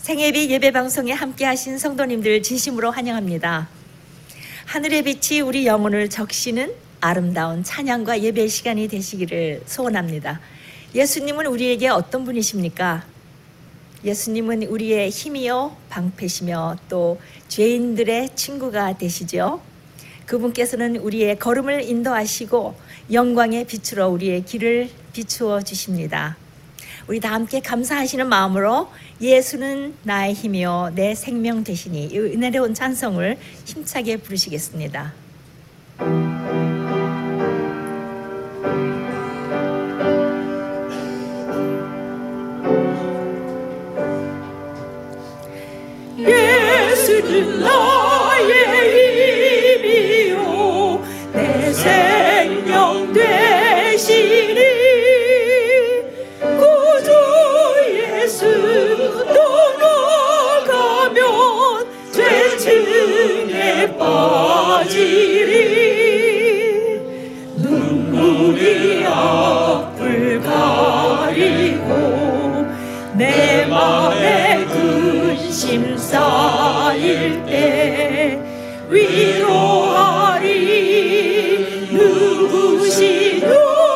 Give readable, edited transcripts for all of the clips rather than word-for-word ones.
생애비 예배방송에 함께하신 성도님들 진심으로 환영합니다. 하늘의 빛이 우리 영혼을 적시는 아름다운 찬양과 예배 시간이 되시기를 소원합니다. 예수님은 우리에게 어떤 분이십니까? 예수님은 우리의 힘이요 방패시며 또 죄인들의 친구가 되시죠. 그분께서는 우리의 걸음을 인도하시고 영광의 빛으로 우리의 길을 비추어 주십니다. 우리 다 함께 감사하시는 마음으로 예수는 나의 힘이요 내 생명 되시니 이 은혜로운 찬송을 힘차게 부르시겠습니다. 예수는 나의 힘이요 내 생명 되시니 구주 예수 떠나가면 죄증에 빠지리 눈물이 앞을 가리고 내 맘에 근심 쌓일 때 위로하리 누구시도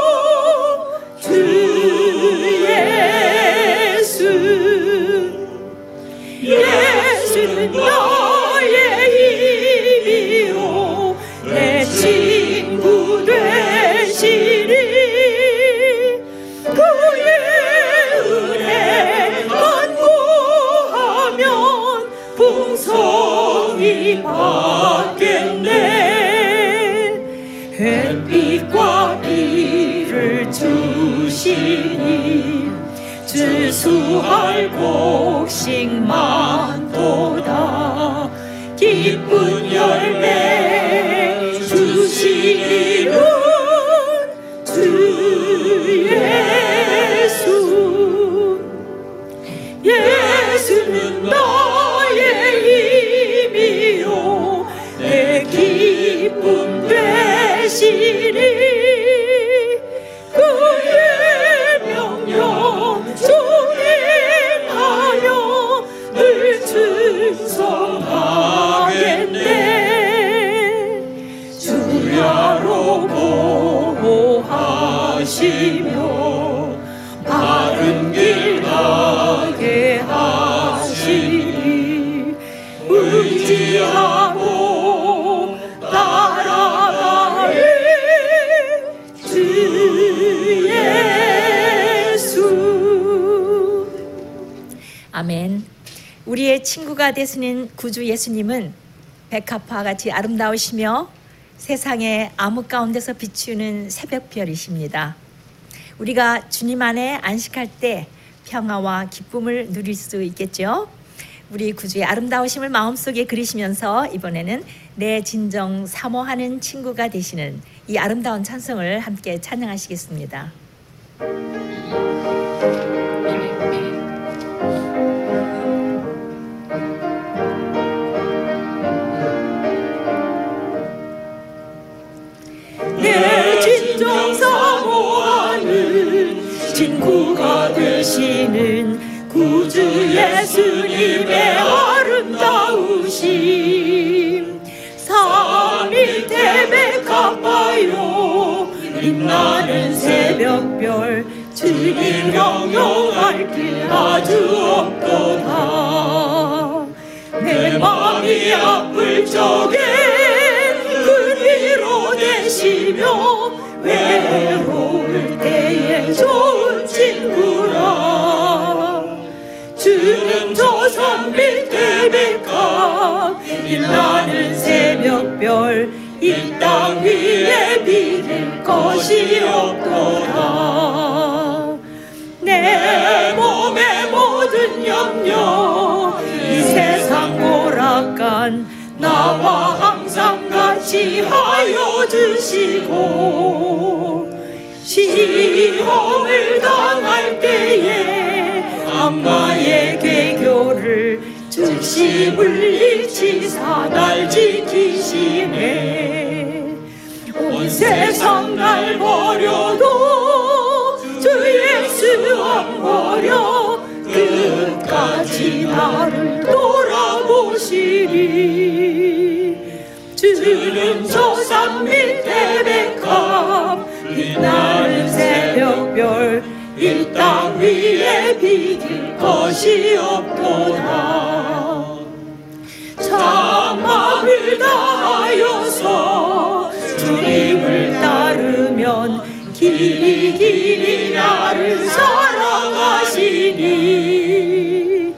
주 예수. 예수는 나의 힘이요 내 친구 되시니 그의 은혜 간구하면 풍성이 받겠네. 햇빛과 비를 주시니 주수할 곡식 많도다. 기쁜 열매 주시기는 주 예수. 예수는 나의 힘이요 내 기쁨 되시니 그의 명령 순행하여 늘 충성하겠네. 주야로 보호하시며 바른 길 가게 하시니 의지하고 따라가리 주 예수. 아멘. 우리의 친구가 되시는 구주 예수님은 백합화 같이 아름다우시며 세상의 암흑 가운데서 비추는 새벽별이십니다. 우리가 주님 안에 안식할 때 평화와 기쁨을 누릴 수 있겠죠. 우리 구주의 아름다우심을 마음속에 그리시면서 이번에는 내 진정 사모하는 친구가 되시는 이 아름다운 찬송을 함께 찬양하시겠습니다. 내 진정 사모하는 친구가 되시는 구주 예수님의 아름다우심 삼위 백합화요 빛나는 새벽별 주님 형용할 길 아주 없도다. 내 맘이 아플 적에 그 위로 되시며 외로울 때에 좋은 친구라. 주는 저 산빛 태백합 빛나는 새벽별 이 땅 위에 비릴 것이 없도다. 내 몸의 모든 염려 이 세상 오락간 나와 항상 같이 하여 주시고 시험을 당할 때에 악마의 계교를 즉시 물리치사 날 지키시네. 온 세상 날 버려도 주 예수 안 버려 끝까지 다시 나를 돌아보시리. 주는 저 산 밑에 백합 빛나는 새벽별 이 땅 위에 비길 것이 없도다. 참마음을 다하여서 주님을 따르면 길이 나를 사랑하시니.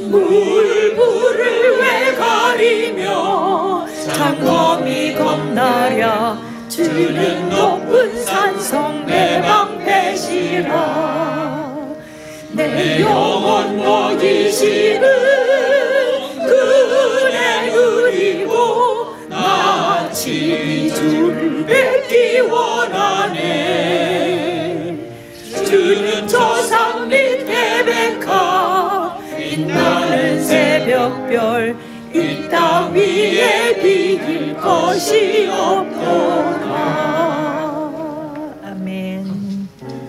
물불을 왜 가리며 장검이 겁나랴. 주는 높은 산성 내 방패시라. 내 영혼 먹이시는 그네 그리고 나치 주를 뵙기 원하네. 주는 저 산 밑에 백합 빛나는 새벽별 이 땅 위에 비길 것이 없도다. 아멘.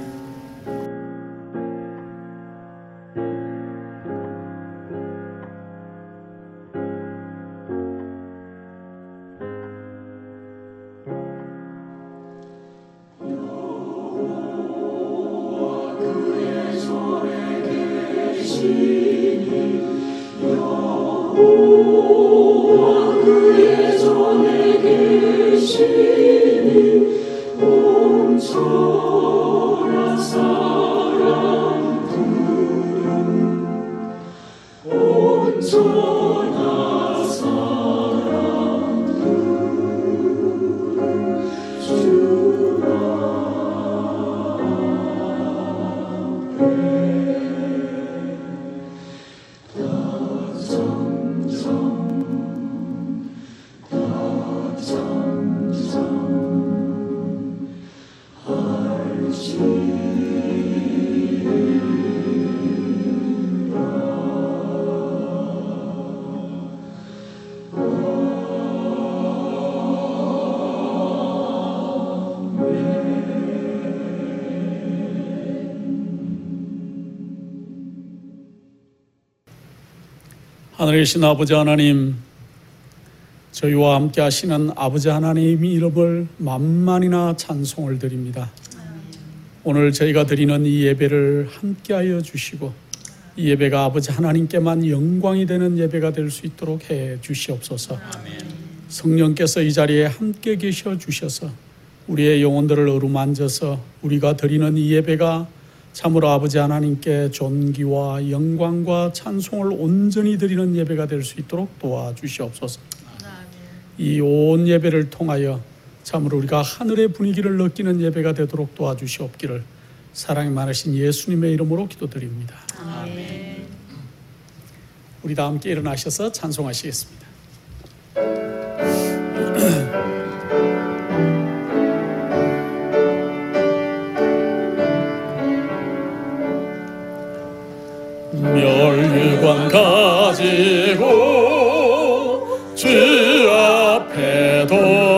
그의 손에 계시니 온전한 사랑들은 온전한 사랑들은 주 하늘에 계신 아버지 하나님, 저희와 함께 하시는 아버지 하나님 이름을 만만이나 찬송을 드립니다. 오늘 저희가 드리는 이 예배를 함께하여 주시고 이 예배가 아버지 하나님께만 영광이 되는 예배가 될 수 있도록 해 주시옵소서. 성령께서 이 자리에 함께 계셔 주셔서 우리의 영혼들을 어루만져서 우리가 드리는 이 예배가 참으로 아버지 하나님께 존귀와 영광과 찬송을 온전히 드리는 예배가 될 수 있도록 도와주시옵소서. 이 온 예배를 통하여 참으로 우리가 하늘의 분위기를 느끼는 예배가 되도록 도와주시옵기를 사랑이 많으신 예수님의 이름으로 기도드립니다. 아멘. 우리 다 함께 일어나셔서 찬송하시겠습니다. 멸관 가지고 주 앞에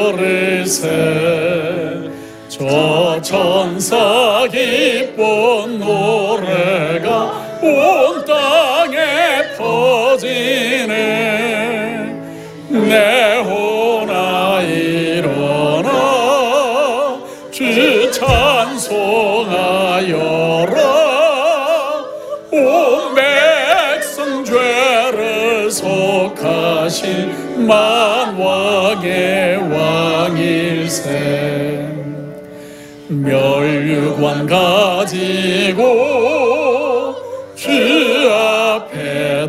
돌으세 저 천사 기쁜 노래가 온 땅에 퍼지네. 내 혼아 일어나 주 찬송하여라. 온 백성 죄를 속하신 만왕의 왕일세. 멸류관 가지고 주 앞에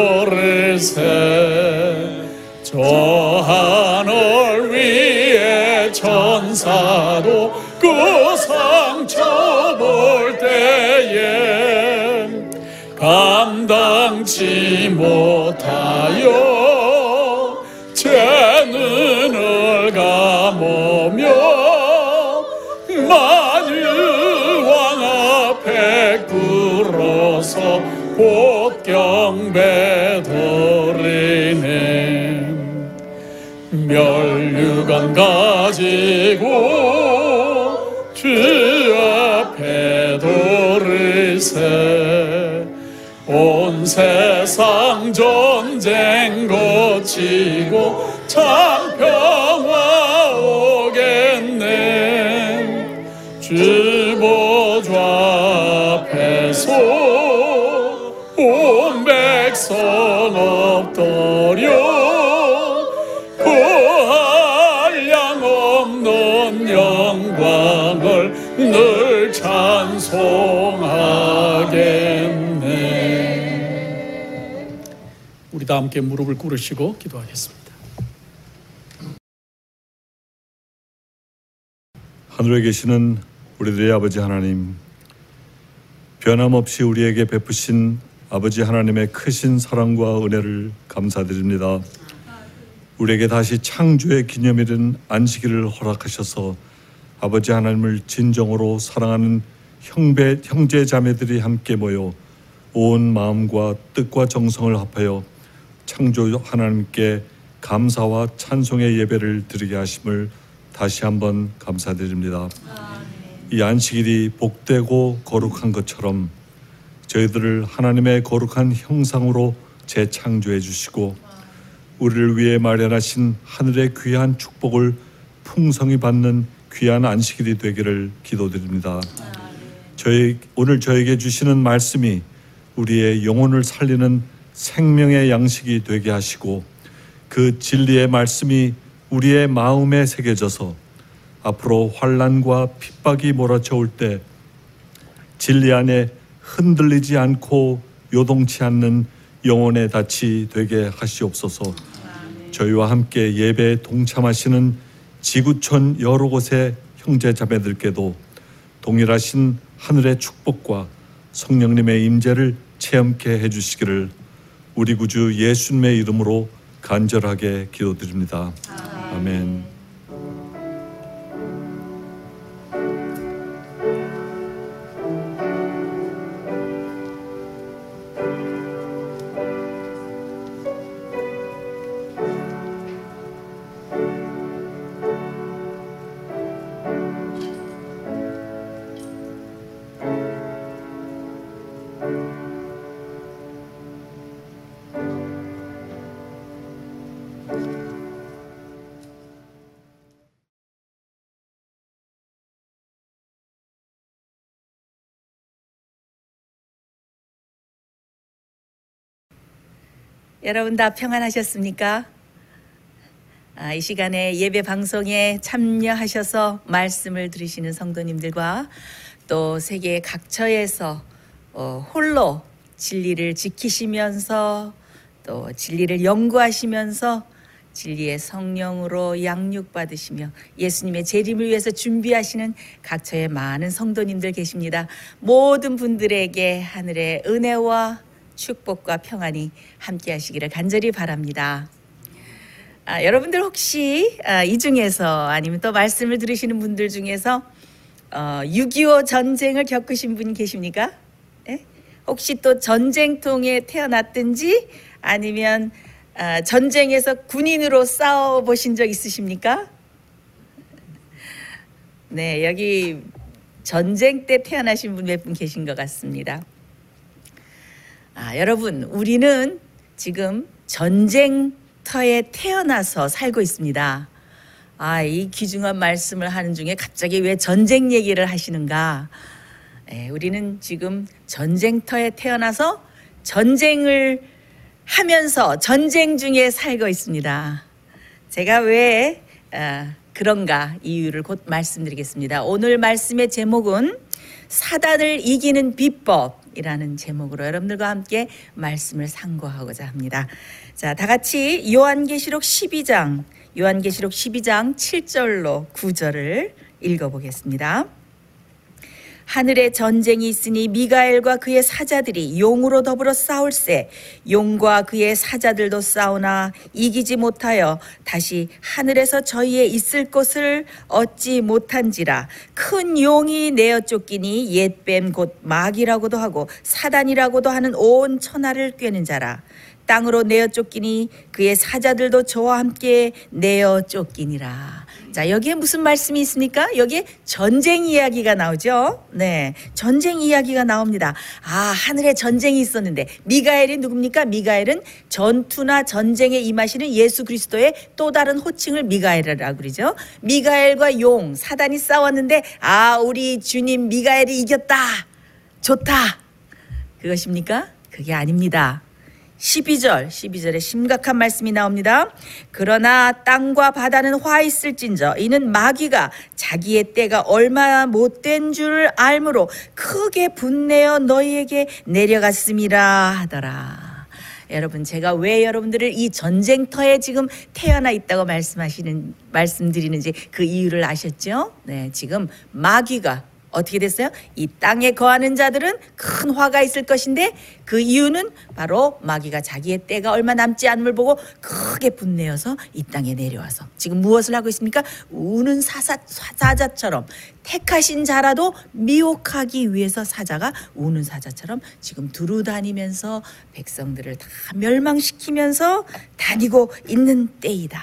돌으세 저 하늘 위에 천사도 그 상처 볼 때에 감당치 못하여 제 눈을 감으며 만유왕 앞에 꿇어서 곧 경배 드리네. 멸류관 가지고 주 앞에 돌으세 온 세상 전쟁 거치고 참 평화 오겠네. 주 보좌 앞에서 온 백성 엎드려 구할 양 없는 영광을 늘 찬송하겠네. 우리 다 함께 무릎을 꿇으시고 기도하겠습니다. 하늘에 계시는 우리들의 아버지 하나님, 변함없이 우리에게 베푸신 아버지 하나님의 크신 사랑과 은혜를 감사드립니다. 우리에게 다시 창조의 기념일인 안식일을 허락하셔서 아버지 하나님을 진정으로 사랑하는 형제 자매들이 함께 모여 온 마음과 뜻과 정성을 합하여 창조 하나님께 감사와 찬송의 예배를 드리게 하심을 다시 한번 감사드립니다. 이 안식일이 복되고 거룩한 것처럼 저희들을 하나님의 거룩한 형상으로 재창조해 주시고 우리를 위해 마련하신 하늘의 귀한 축복을 풍성히 받는 귀한 안식일이 되기를 기도드립니다. 오늘 저에게 주시는 말씀이 우리의 영혼을 살리는 생명의 양식이 되게 하시고 그 진리의 말씀이 우리의 마음에 새겨져서 앞으로 환난과 핍박이 몰아쳐올 때 진리 안에 흔들리지 않고 요동치 않는 영혼의 닻이 되게 하시옵소서. 저희와 함께 예배에 동참하시는 지구촌 여러 곳의 형제 자매들께도 동일하신 하늘의 축복과 성령님의 임재를 체험케 해주시기를 우리 구주 예수님의 이름으로 간절하게 기도드립니다. 아멘. 여러분 다 평안하셨습니까? 이 시간에 예배 방송에 참여하셔서 말씀을 들으시는 성도님들과 또 세계 각처에서 홀로 진리를 지키시면서 또 진리를 연구하시면서 진리의 성령으로 양육받으시며 예수님의 재림을 위해서 준비하시는 각처의 많은 성도님들 계십니다. 모든 분들에게 하늘의 은혜와 축복과 평안이 함께 하시기를 간절히 바랍니다. 여러분들 혹시 이 중에서 아니면 또 말씀을 들으시는 분들 중에서 6.25 전쟁을 겪으신 분 계십니까? 예? 혹시 또 전쟁통에 태어났든지 아니면 전쟁에서 군인으로 싸워보신 적 있으십니까? 네, 여기 전쟁 때 태어나신 분 몇 분 계신 것 같습니다. 여러분, 우리는 지금 전쟁터에 태어나서 살고 있습니다. 이 귀중한 말씀을 하는 중에 갑자기 왜 전쟁 얘기를 하시는가? 우리는 지금 전쟁터에 태어나서 전쟁을 하면서 전쟁 중에 살고 있습니다. 제가 왜 그런가 이유를 곧 말씀드리겠습니다. 오늘 말씀의 제목은 사단을 이기는 비법이라는 제목으로 여러분들과 함께 말씀을 상고하고자 합니다. 자, 다 같이 요한계시록 12장 7절로 9절을 읽어보겠습니다. 하늘에 전쟁이 있으니 미가엘과 그의 사자들이 용으로 더불어 싸울세. 용과 그의 사자들도 싸우나 이기지 못하여 다시 하늘에서 저희의 있을 곳을 얻지 못한지라. 큰 용이 내어 쫓기니 옛뱀 곧 마귀라고도 하고 사단이라고도 하는 온 천하를 꿰는 자라. 땅으로 내어 쫓기니 그의 사자들도 저와 함께 내어 쫓기니라. 자, 여기에 무슨 말씀이 있습니까? 여기에 전쟁 이야기가 나오죠. 네, 전쟁 이야기가 나옵니다. 하늘에 전쟁이 있었는데 미가엘이 누굽니까? 미가엘은 전투나 전쟁에 임하시는 예수 그리스도의 또 다른 호칭을 미가엘이라고 그러죠. 미가엘과 용, 사단이 싸웠는데 우리 주님 미가엘이 이겼다. 좋다. 그것입니까? 그게 아닙니다. 12절에 심각한 말씀이 나옵니다. 그러나 땅과 바다는 화 있을진저 이는 마귀가 자기의 때가 얼마 못된 줄 알므로 크게 분내어 너희에게 내려갔음이라 하더라. 여러분, 제가 왜 여러분들을 이 전쟁터에 지금 태어나 있다고 말씀드리는지 그 이유를 아셨죠? 네, 지금 마귀가 어떻게 됐어요? 이 땅에 거하는 자들은 큰 화가 있을 것인데 그 이유는 바로 마귀가 자기의 때가 얼마 남지 않음을 보고 크게 분내어서 이 땅에 내려와서 지금 무엇을 하고 있습니까? 우는 사자처럼 택하신 자라도 미혹하기 위해서 사자가 우는 사자처럼 지금 두루다니면서 백성들을 다 멸망시키면서 다니고 있는 때이다.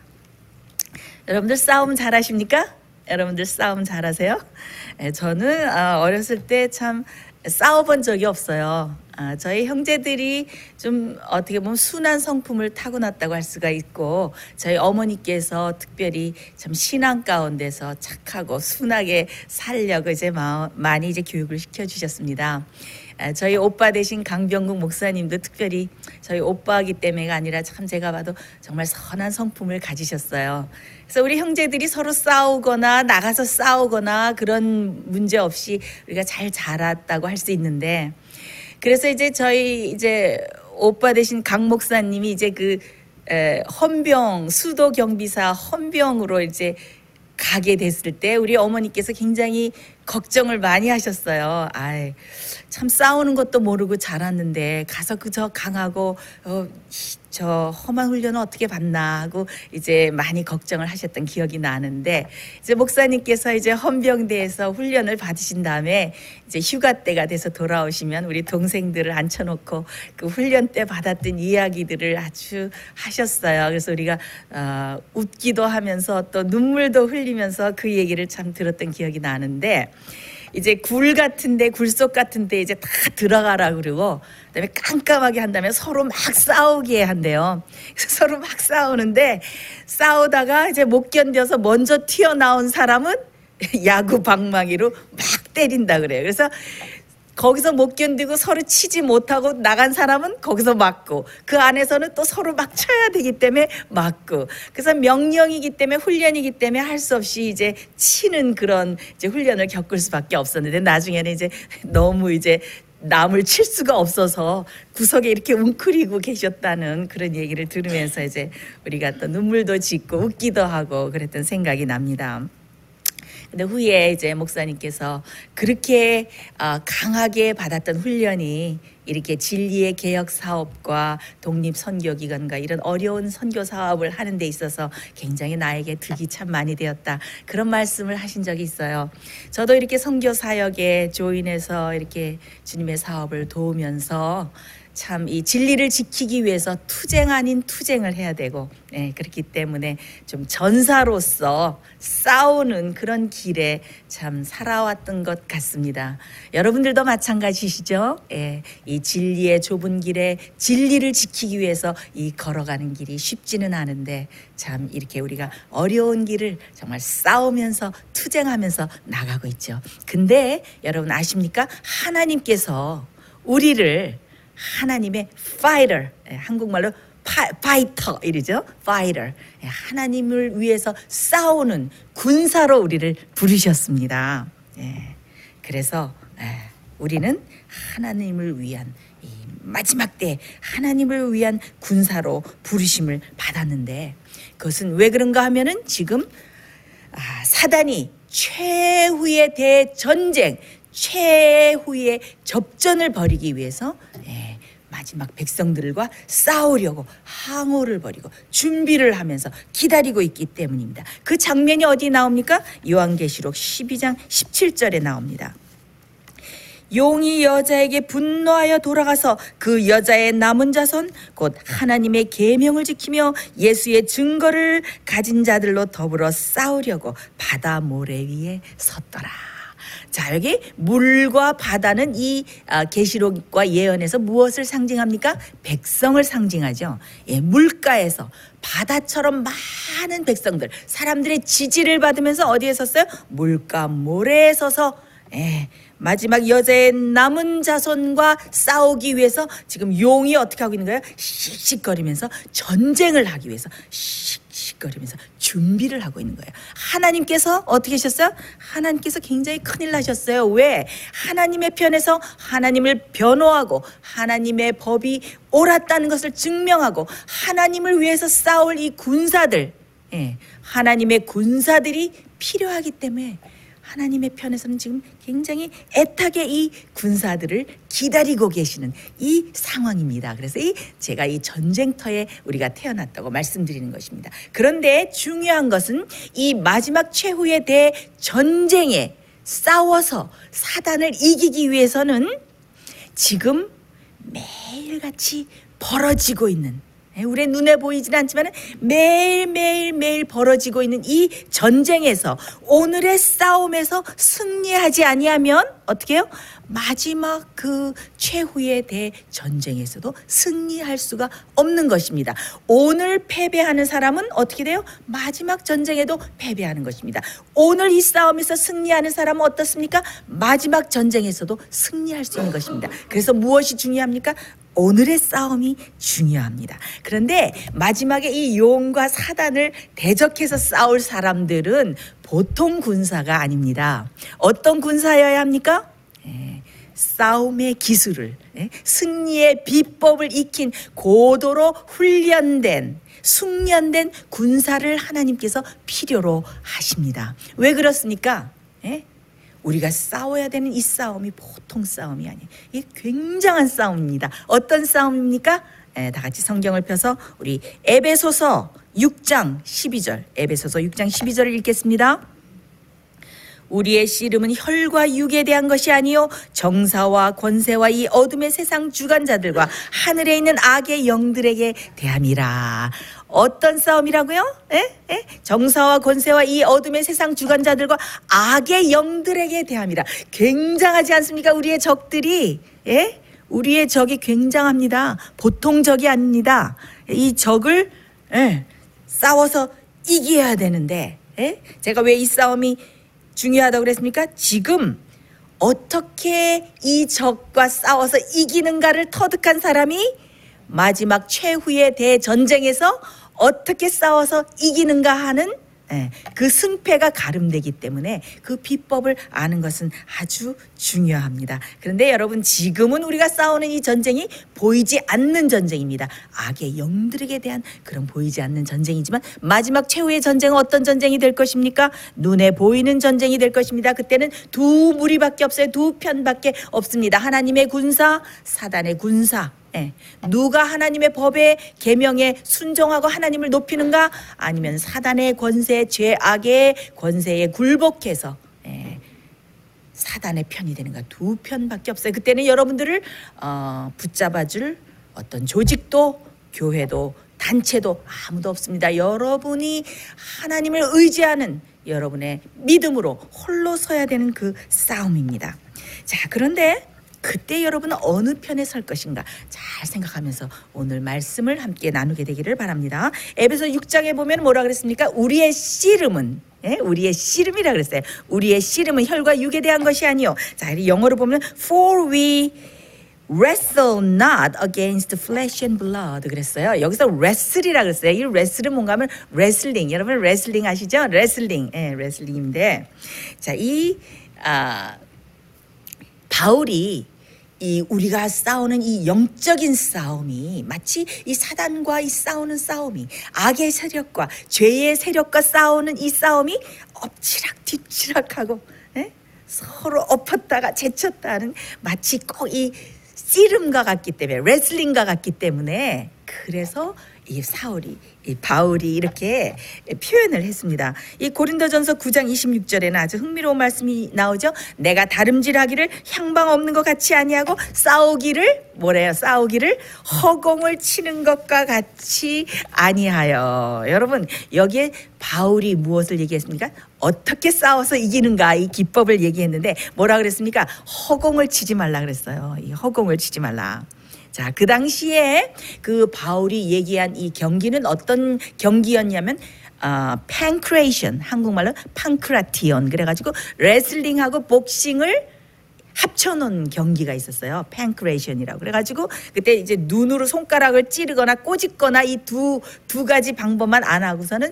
여러분들 싸움 잘하십니까? 여러분들 싸움 잘하세요? 저는 어렸을 때 참 싸워본 적이 없어요. 저희 형제들이 좀 어떻게 보면 순한 성품을 타고났다고 할 수가 있고 저희 어머니께서 특별히 참 신앙 가운데서 착하고 순하게 살려고 이제 많이 이제 교육을 시켜주셨습니다. 저희 오빠 되신 강병국 목사님도 특별히 저희 오빠이기 때문에가 아니라 참 제가 봐도 정말 선한 성품을 가지셨어요. 그래서 우리 형제들이 서로 싸우거나 나가서 싸우거나 그런 문제 없이 우리가 잘 자랐다고 할 수 있는데 그래서 이제 저희 이제 오빠 되신 강 목사님이 이제 그 헌병 수도 경비사 헌병으로 이제 가게 됐을 때 우리 어머니께서 굉장히 걱정을 많이 하셨어요. 참 싸우는 것도 모르고 자랐는데 가서 그저 강하고 저 험한 훈련은 어떻게 받나 하고 이제 많이 걱정을 하셨던 기억이 나는데 이제 목사님께서 이제 헌병대에서 훈련을 받으신 다음에 이제 휴가 때가 돼서 돌아오시면 우리 동생들을 앉혀놓고 그 훈련 때 받았던 이야기들을 아주 하셨어요. 그래서 우리가 웃기도 하면서 또 눈물도 흘리면서 그 얘기를 참 들었던 기억이 나는데 이제 굴 속 같은데 이제 다 들어가라 그러고 그다음에 깜깜하게 한 다음에 서로 막 싸우게 한대요. 그래서 서로 막 싸우는데 싸우다가 이제 못 견뎌서 먼저 튀어나온 사람은 야구 방망이로 막 때린다 그래요. 그래서 거기서 못 견디고 서로 치지 못하고 나간 사람은 거기서 맞고 그 안에서는 또 서로 막 쳐야 되기 때문에 맞고 그래서 명령이기 때문에 훈련이기 때문에 할 수 없이 이제 치는 그런 이제 훈련을 겪을 수밖에 없었는데 나중에는 이제 너무 이제 남을 칠 수가 없어서 구석에 이렇게 웅크리고 계셨다는 그런 얘기를 들으면서 이제 우리가 또 눈물도 짓고 웃기도 하고 그랬던 생각이 납니다. 근데 후에 이제 목사님께서 그렇게 강하게 받았던 훈련이 이렇게 진리의 개혁 사업과 독립 선교기관과 이런 어려운 선교 사업을 하는 데 있어서 굉장히 나에게 득이 참 많이 되었다. 그런 말씀을 하신 적이 있어요. 저도 이렇게 선교 사역에 조인해서 이렇게 주님의 사업을 도우면서 참 이 진리를 지키기 위해서 투쟁 아닌 투쟁을 해야 되고 그렇기 때문에 좀 전사로서 싸우는 그런 길에 참 살아왔던 것 같습니다. 여러분들도 마찬가지시죠? 이 진리의 좁은 길에 진리를 지키기 위해서 이 걸어가는 길이 쉽지는 않은데 참 이렇게 우리가 어려운 길을 정말 싸우면서 투쟁하면서 나가고 있죠. 근데 여러분 아십니까? 하나님께서 우리를 하나님의 fighter, 한국말로 파이터 이러죠. fighter, 하나님을 위해서 싸우는 군사로 우리를 부르셨습니다. 그래서 우리는 하나님을 위한 이 마지막 때 하나님을 위한 군사로 부르심을 받았는데 그것은 왜 그런가 하면은 지금 사단이 최후의 대전쟁 최후의 접전을 벌이기 위해서 마지막 백성들과 싸우려고 항우를 벌이고 준비를 하면서 기다리고 있기 때문입니다. 그 장면이 어디 나옵니까? 요한계시록 12장 17절에 나옵니다. 용이 여자에게 분노하여 돌아가서 그 여자의 남은 자손 곧 하나님의 계명을 지키며 예수의 증거를 가진 자들로 더불어 싸우려고 바다 모래 위에 섰더라. 자, 여기 물과 바다는 이 계시록과 예언에서 무엇을 상징합니까? 백성을 상징하죠. 예, 물가에서 바다처럼 많은 백성들, 사람들의 지지를 받으면서 어디에 섰어요? 물가 모래에 서서 마지막 여자의 남은 자손과 싸우기 위해서 지금 용이 어떻게 하고 있는 거예요? 씩씩거리면서 전쟁을 하기 위해서 씩씩거리면서 준비를 하고 있는 거예요. 하나님께서 어떻게 하셨어요? 하나님께서 굉장히 큰일 나셨어요. 왜? 하나님의 편에서 하나님을 변호하고 하나님의 법이 옳았다는 것을 증명하고 하나님을 위해서 싸울 이 군사들, 하나님의 군사들이 필요하기 때문에 하나님의 편에서는 지금 굉장히 애타게 이 군사들을 기다리고 계시는 이 상황입니다. 그래서 제가 이 전쟁터에 우리가 태어났다고 말씀드리는 것입니다. 그런데 중요한 것은 이 마지막 최후의 대전쟁에 싸워서 사단을 이기기 위해서는 지금 매일같이 벌어지고 있는, 우리의 눈에 보이진 않지만 매일 벌어지고 있는 이 전쟁에서, 오늘의 싸움에서 승리하지 아니하면 어떻게 해요? 마지막 그 최후의 대전쟁에서도 승리할 수가 없는 것입니다. 오늘 패배하는 사람은 어떻게 돼요? 마지막 전쟁에도 패배하는 것입니다. 오늘 이 싸움에서 승리하는 사람은 어떻습니까? 마지막 전쟁에서도 승리할 수 있는 것입니다. 그래서 무엇이 중요합니까? 오늘의 싸움이 중요합니다. 그런데 마지막에 이 용과 사단을 대적해서 싸울 사람들은 보통 군사가 아닙니다. 어떤 군사여야 합니까? 싸움의 기술을, 승리의 비법을 익힌 고도로 훈련된, 숙련된 군사를 하나님께서 필요로 하십니다. 왜 그렇습니까? 우리가 싸워야 되는 이 싸움이 보통 싸움이 아니에요. 이게 굉장한 싸움입니다. 어떤 싸움입니까? 다 같이 성경을 펴서 우리 에베소서 6장 12절, 에베소서 6장 12절을 읽겠습니다. 우리의 씨름은 혈과 육에 대한 것이 아니요 정사와 권세와 이 어둠의 세상 주관자들과 하늘에 있는 악의 영들에게 대함이라. 어떤 싸움이라고요? 정사와 권세와 이 어둠의 세상 주관자들과 악의 영들에게 대함이라. 굉장하지 않습니까? 우리의 적들이, 우리의 적이 굉장합니다. 보통 적이 아닙니다. 이 적을 싸워서 이겨야 되는데, 제가 왜 이 싸움이 중요하다고 그랬습니까? 지금 어떻게 이 적과 싸워서 이기는가를 터득한 사람이 마지막 최후의 대전쟁에서 어떻게 싸워서 이기는가 하는 그 승패가 가름되기 때문에 그 비법을 아는 것은 아주 중요합니다. 그런데 여러분, 지금은 우리가 싸우는 이 전쟁이 보이지 않는 전쟁입니다. 악의 영들에게 대한 그런 보이지 않는 전쟁이지만 마지막 최후의 전쟁은 어떤 전쟁이 될 것입니까? 눈에 보이는 전쟁이 될 것입니다. 그때는 두 무리밖에 없어요. 두 편밖에 없습니다. 하나님의 군사, 사단의 군사. 누가 하나님의 법에 계명에 순종하고 하나님을 높이는가? 아니면 사단의 권세, 죄악의 권세에 굴복해서 사단의 편이 되는가? 두 편밖에 없어요. 그때는 여러분들을 붙잡아줄 어떤 조직도, 교회도, 단체도 아무도 없습니다. 여러분이 하나님을 의지하는 여러분의 믿음으로 홀로 서야 되는 그 싸움입니다. 자, 그런데 그때 여러분은 어느 편에 설 것인가 잘 생각하면서 오늘 말씀을 함께 나누게 되기를 바랍니다. 에베소 6장에 보면 뭐라 그랬습니까? 우리의 씨름은, 우리의 씨름이라 그랬어요. 우리의 씨름은 혈과 육에 대한 것이 아니요. 자, 영어로 보면 For we wrestle not against flesh and blood 그랬어요. 여기서 wrestle이라 그랬어요. 이 wrestle은 뭔가 하면 레슬링. 여러분 레슬링 아시죠? 레슬링. 레슬링인데, 자, 바울이 우리가 싸우는 이 영적인 싸움이 마치 이 사단과 이 싸우는 싸움이, 악의 세력과 죄의 세력과 싸우는 이 싸움이 엎치락 뒤치락하고 서로 엎었다가 제쳤다는 마치 꼭 이 씨름과 같기 때문에, 레슬링과 같기 때문에, 그래서 이 사울이, 이 바울이 이렇게 표현을 했습니다. 이 고린도전서 9장 26절에는 아주 흥미로운 말씀이 나오죠. 내가 다름질하기를 향방 없는 것 같이 아니하고 싸우기를 뭐래요? 싸우기를 허공을 치는 것과 같이 아니하여. 여러분, 여기에 바울이 무엇을 얘기했습니까? 어떻게 싸워서 이기는가, 이 기법을 얘기했는데 뭐라 그랬습니까? 허공을 치지 말라 그랬어요. 이 허공을 치지 말라. 자, 그 당시에 그 바울이 얘기한 이 경기는 어떤 경기였냐면 팬크레이션, 한국말로 판크라티온, 그래가지고 레슬링하고 복싱을 합쳐놓은 경기가 있었어요. 팬크레이션이라고. 그래가지고 그때 이제 눈으로 손가락을 찌르거나 꼬집거나 이 두 가지 방법만 안 하고서는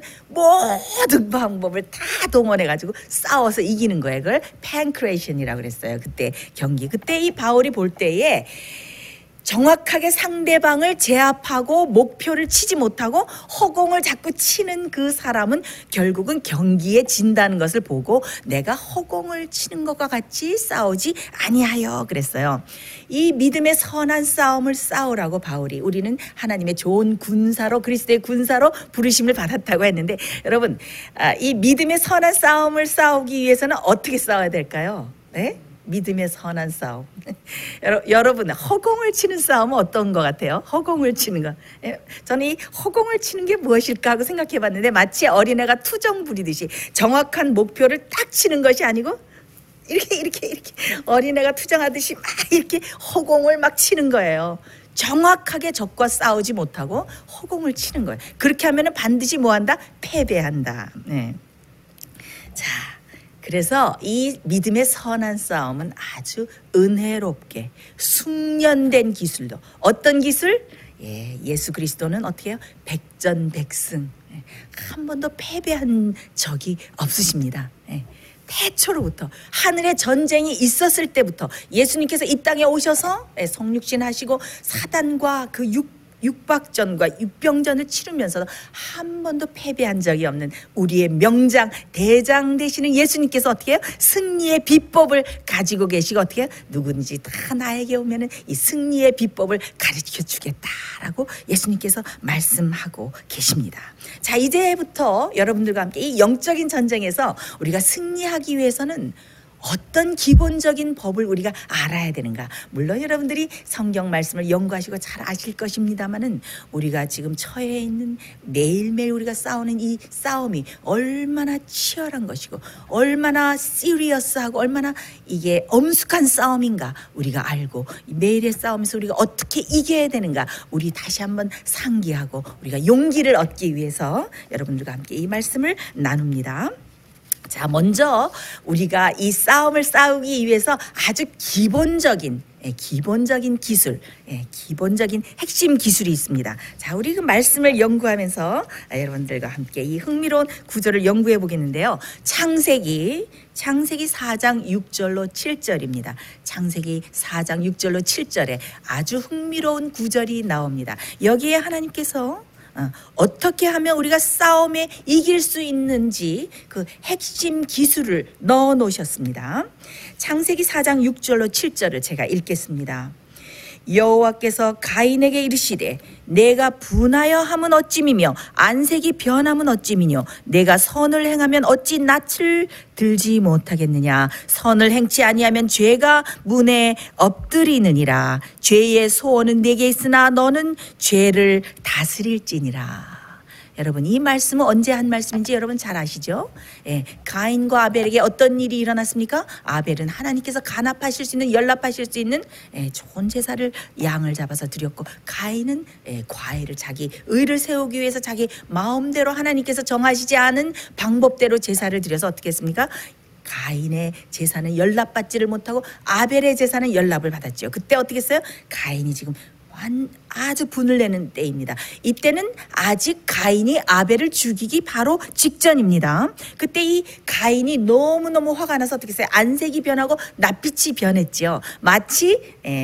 모든 방법을 다 동원해가지고 싸워서 이기는 거예요. 그걸 팬크레이션이라고 그랬어요. 그때 경기. 그때 이 바울이 볼 때에 정확하게 상대방을 제압하고 목표를 치지 못하고 허공을 자꾸 치는 그 사람은 결국은 경기에 진다는 것을 보고 내가 허공을 치는 것과 같이 싸우지 아니하여 그랬어요. 이 믿음의 선한 싸움을 싸우라고 바울이, 우리는 하나님의 좋은 군사로, 그리스도의 군사로 부르심을 받았다고 했는데, 여러분, 이 믿음의 선한 싸움을 싸우기 위해서는 어떻게 싸워야 될까요? 네? 믿음의 선한 싸움. 여러분, 허공을 치는 싸움은 어떤 것 같아요? 허공을 치는 거. 저는 이 허공을 치는 게 무엇일까 하고 생각해 봤는데, 마치 어린애가 투정 부리듯이 정확한 목표를 딱 치는 것이 아니고 이렇게 어린애가 투정하듯이 막 이렇게 허공을 막 치는 거예요. 정확하게 적과 싸우지 못하고 허공을 치는 거예요. 그렇게 하면 반드시 뭐한다? 패배한다. 네. 자, 그래서 이 믿음의 선한 싸움은 아주 은혜롭게 숙련된 기술로, 어떤 기술? 예수 그리스도는 어떻게 해요? 백전백승. 한 번도 패배한 적이 없으십니다. 태초로부터, 하늘에 전쟁이 있었을 때부터 예수님께서 이 땅에 오셔서 성육신 하시고 사단과 그 육박전과 육병전을 치르면서도 한 번도 패배한 적이 없는 우리의 명장 대장 되시는 예수님께서 어떻게 해요? 승리의 비법을 가지고 계시고 어떻게 해요? 누구든지 다 나에게 오면은 이 승리의 비법을 가르쳐 주겠다라고 예수님께서 말씀하고 계십니다. 자, 이제부터 여러분들과 함께 이 영적인 전쟁에서 우리가 승리하기 위해서는 어떤 기본적인 법을 우리가 알아야 되는가. 물론 여러분들이 성경 말씀을 연구하시고 잘 아실 것입니다만은, 우리가 지금 처해 있는 매일매일 우리가 싸우는 이 싸움이 얼마나 치열한 것이고 얼마나 시리어스하고 얼마나 이게 엄숙한 싸움인가 우리가 알고, 매일의 싸움에서 우리가 어떻게 이겨야 되는가 우리 다시 한번 상기하고 우리가 용기를 얻기 위해서 여러분들과 함께 이 말씀을 나눕니다. 자, 먼저 우리가 이 싸움을 싸우기 위해서 아주 기본적인 기술, 기본적인 핵심 기술이 있습니다. 자, 우리 그 말씀을 연구하면서 여러분들과 함께 이 흥미로운 구절을 연구해 보겠는데요. 창세기 4장 6절로 7절입니다. 창세기 4장 6절로 7절에 아주 흥미로운 구절이 나옵니다. 여기에 하나님께서 어떻게 하면 우리가 싸움에 이길 수 있는지 그 핵심 기술을 넣어 놓으셨습니다. 창세기 4장 6절로 7절을 제가 읽겠습니다. 여호와께서 가인에게 이르시되 내가 분하여 함은 어찌미며 안색이 변함은 어찌미뇨 내가 선을 행하면 어찌 낯을 들지 못하겠느냐. 선을 행치 아니하면 죄가 문에 엎드리느니라. 죄의 소원은 내게 있으나 너는 죄를 다스릴지니라. 여러분, 이 말씀은 언제 한 말씀인지 여러분 잘 아시죠? 가인과 아벨에게 어떤 일이 일어났습니까? 아벨은 하나님께서 간합하실 수 있는, 연합하실 수 있는 좋은 제사를 양을 잡아서 드렸고, 가인은 과일을, 자기 의를 세우기 위해서 자기 마음대로 하나님께서 정하시지 않은 방법대로 제사를 드려서 어떻게 했습니까? 가인의 제사는 연락받지를 못하고 아벨의 제사는 연락을 받았죠. 그때 어떻게 했어요? 가인이 지금 아주 분을 내는 때입니다. 이때는 아직 가인이 아벨을 죽이기 바로 직전입니다. 그때 이 가인이 너무너무 화가 나서 어떻게 했어요? 안색이 변하고 낯빛이 변했죠. 마치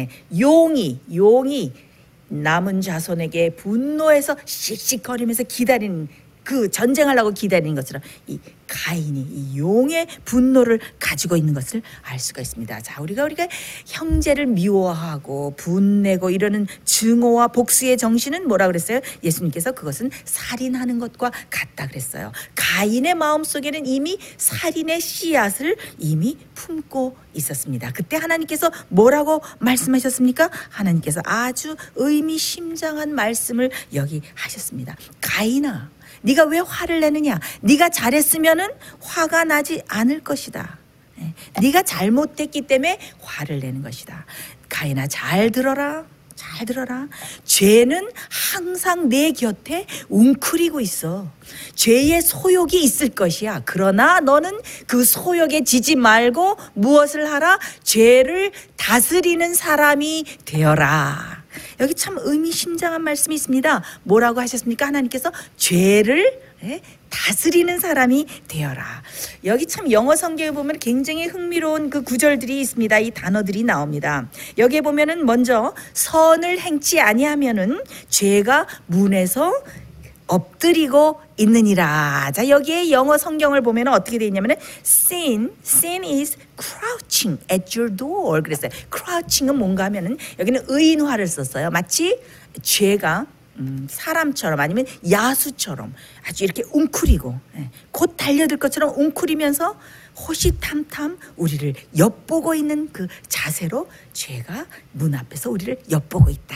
용이 남은 자손에게 분노해서 씩씩거리면서 기다리는 그 전쟁하려고 기다리는 것처럼 이 가인이 이 용의 분노를 가지고 있는 것을 알 수가 있습니다. 자, 우리가 형제를 미워하고 분내고 이러는 증오와 복수의 정신은 뭐라 그랬어요? 예수님께서 그것은 살인하는 것과 같다 그랬어요. 가인의 마음속에는 이미 살인의 씨앗을 이미 품고 있었습니다. 그때 하나님께서 뭐라고 말씀하셨습니까? 하나님께서 아주 의미심장한 말씀을 여기 하셨습니다. 가인아, 네가 왜 화를 내느냐? 네가 잘했으면은 화가 나지 않을 것이다. 네가 잘못했기 때문에 화를 내는 것이다. 가인아, 잘 들어라. 잘 들어라. 죄는 항상 내 곁에 웅크리고 있어. 죄의 소욕이 있을 것이야. 그러나 너는 그 소욕에 지지 말고 무엇을 하라? 죄를 다스리는 사람이 되어라. 여기 참 의미심장한 말씀이 있습니다. 뭐라고 하셨습니까? 하나님께서 죄를 다스리는 사람이 되어라. 여기 참 영어 성경에 보면 굉장히 흥미로운 그 구절들이 있습니다. 이 단어들이 나옵니다. 여기에 보면은 먼저 선을 행치 아니하면은 죄가 문에서 엎드리고 있느니라. 자, 여기에 영어 성경을 보면 어떻게 되어 있냐면은 sin is crouching at your door. 그랬어요. crouching은 뭔가 하면은 여기는 의인화를 썼어요. 마치 죄가 사람처럼 아니면 야수처럼 아주 이렇게 웅크리고 곧 달려들 것처럼 웅크리면서 호시탐탐 우리를 엿보고 있는 그 자세로 죄가 문 앞에서 우리를 엿보고 있다.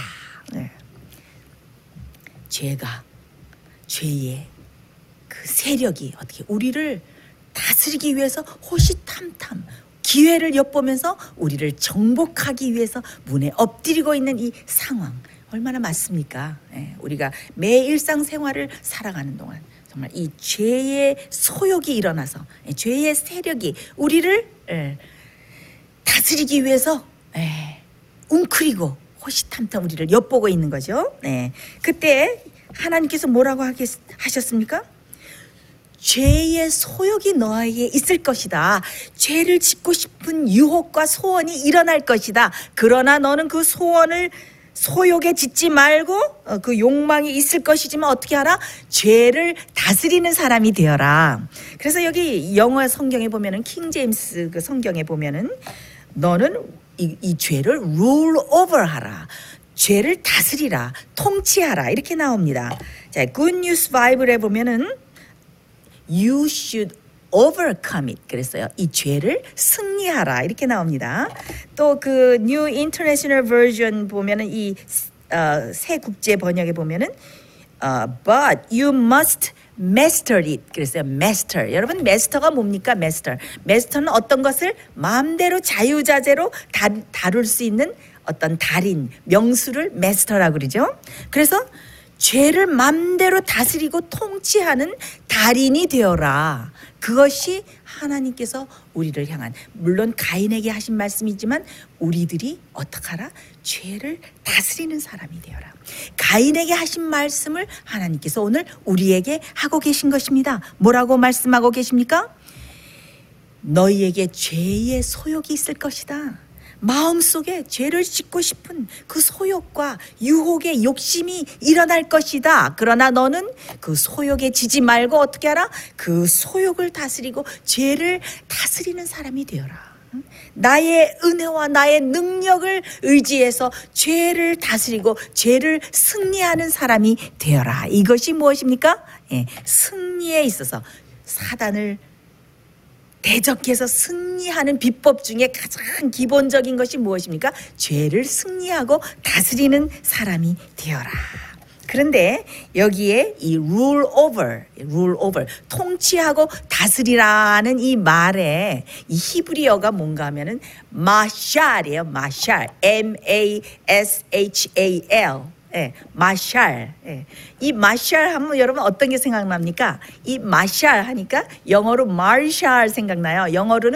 죄의 그 세력이 어떻게 우리를 다스리기 위해서 호시탐탐 기회를 엿보면서 우리를 정복하기 위해서 문에 엎드리고 있는 이 상황 얼마나 맞습니까? 우리가 매 일상생활을 살아가는 동안 정말 이 죄의 소욕이 일어나서 죄의 세력이 우리를 다스리기 위해서 웅크리고 호시탐탐 우리를 엿보고 있는 거죠. 그때 하나님께서 뭐라고 하셨습니까? 죄의 소욕이 너에게 있을 것이다. 죄를 짓고 싶은 유혹과 소원이 일어날 것이다. 그러나 너는 그 소욕에 짓지 말고 그 욕망이 있을 것이지만 어떻게 하라? 죄를 다스리는 사람이 되어라. 그래서 여기 영어 성경에 보면은 킹 제임스 그 성경에 보면은 너는 이 죄를 rule over 하라. 죄를 다스리라, 통치하라 이렇게 나옵니다. 자, Good News Bible에 보면은 You should overcome it 그랬어요. 이 죄를 승리하라 이렇게 나옵니다. 또 그 New International Version 보면은 이 새 국제 번역에 보면은 But you must master it 그랬어요. master. 여러분 master가 뭡니까? master는 어떤 것을 마음대로 자유자재로 다룰 수 있는 어떤 달인, 명수를 마스터라고 그러죠. 그래서 죄를 맘대로 다스리고 통치하는 달인이 되어라. 그것이 하나님께서 우리를 향한 물론 가인에게 하신 말씀이지만 우리들이 어떡하라? 죄를 다스리는 사람이 되어라. 가인에게 하신 말씀을 하나님께서 오늘 우리에게 하고 계신 것입니다. 뭐라고 말씀하고 계십니까? 너희에게 죄의 소욕이 있을 것이다. 마음속에 죄를 짓고 싶은 그 소욕과 유혹의 욕심이 일어날 것이다. 그러나 너는 그 소욕에 지지 말고 어떻게 하라? 그 소욕을 다스리고 죄를 다스리는 사람이 되어라. 나의 은혜와 나의 능력을 의지해서 죄를 다스리고 죄를 승리하는 사람이 되어라. 이것이 무엇입니까? 승리에 있어서 사단을 대적해서 승리하는 비법 중에 가장 기본적인 것이 무엇입니까? 죄를 승리하고 다스리는 사람이 되어라. 그런데 여기에 이 rule over, 통치하고 다스리라는 이 말에 이 히브리어가 뭔가 하면은 마샬이에요. 마샬, M-A-S-H-A-L. 마샬. 이 마샬 하면 여러분 어떤 게 생각납니까? 이 마샬 하니까 영어로 마샬 생각나요. 영어로는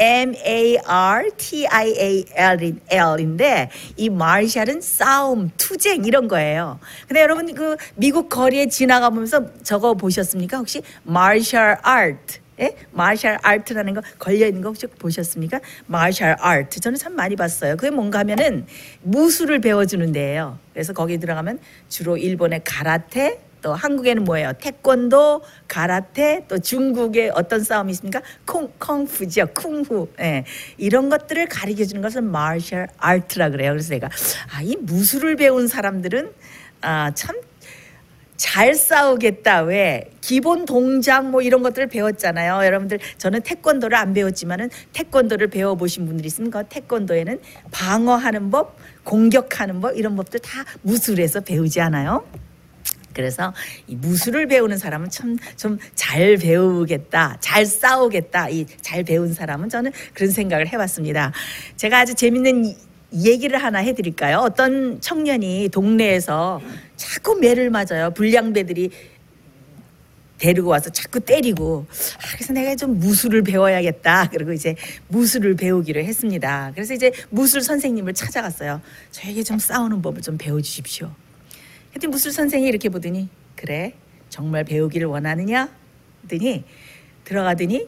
M-A-R-T-I-A-L인데 이 마샬은 싸움, 투쟁 이런 거예요. 근데 여러분 그 미국 거리에 지나가면서 저거 보셨습니까? 혹시 마셜 아트? 마셜 아트라는 거 걸려있는 거 혹시 보셨습니까? 마셜 아트 저는 참 많이 봤어요. 그게 뭔가 하면은 무술을 배워주는 데예요. 그래서 거기 들어가면 주로 일본의 가라테 또 한국에는 뭐예요? 태권도, 가라테, 또 중국의 어떤 싸움이 있습니까? 콩푸죠, 쿵후. 예, 이런 것들을 가르쳐주는 것을 마셜 아트라 그래요. 그래서 내가 이 무술을 배운 사람들은 참 잘 싸우겠다. 왜? 기본 동작 뭐 이런 것들을 배웠잖아요. 여러분들 저는 태권도를 안 배웠지만은 태권도를 배워보신 분들이 있으면 그 태권도에는 방어하는 법, 공격하는 법 이런 법들 다 무술에서 배우지 않아요? 그래서 이 무술을 배우는 사람은 참 좀 잘 배우겠다, 잘 싸우겠다. 이 잘 배운 사람은 저는 그런 생각을 해봤습니다. 제가 아주 재밌는 얘기를 하나 해드릴까요? 어떤 청년이 동네에서 자꾸 매를 맞아요. 불량배들이 데리고 와서 자꾸 때리고. 그래서 내가 좀 무술을 배워야겠다. 그리고 이제 무술을 배우기로 했습니다. 그래서 이제 무술 선생님을 찾아갔어요. 저에게 좀 싸우는 법을 좀 배워주십시오. 그랬더니 무술 선생이 이렇게 보더니 그래 정말 배우기를 원하느냐? 그랬더니 들어가더니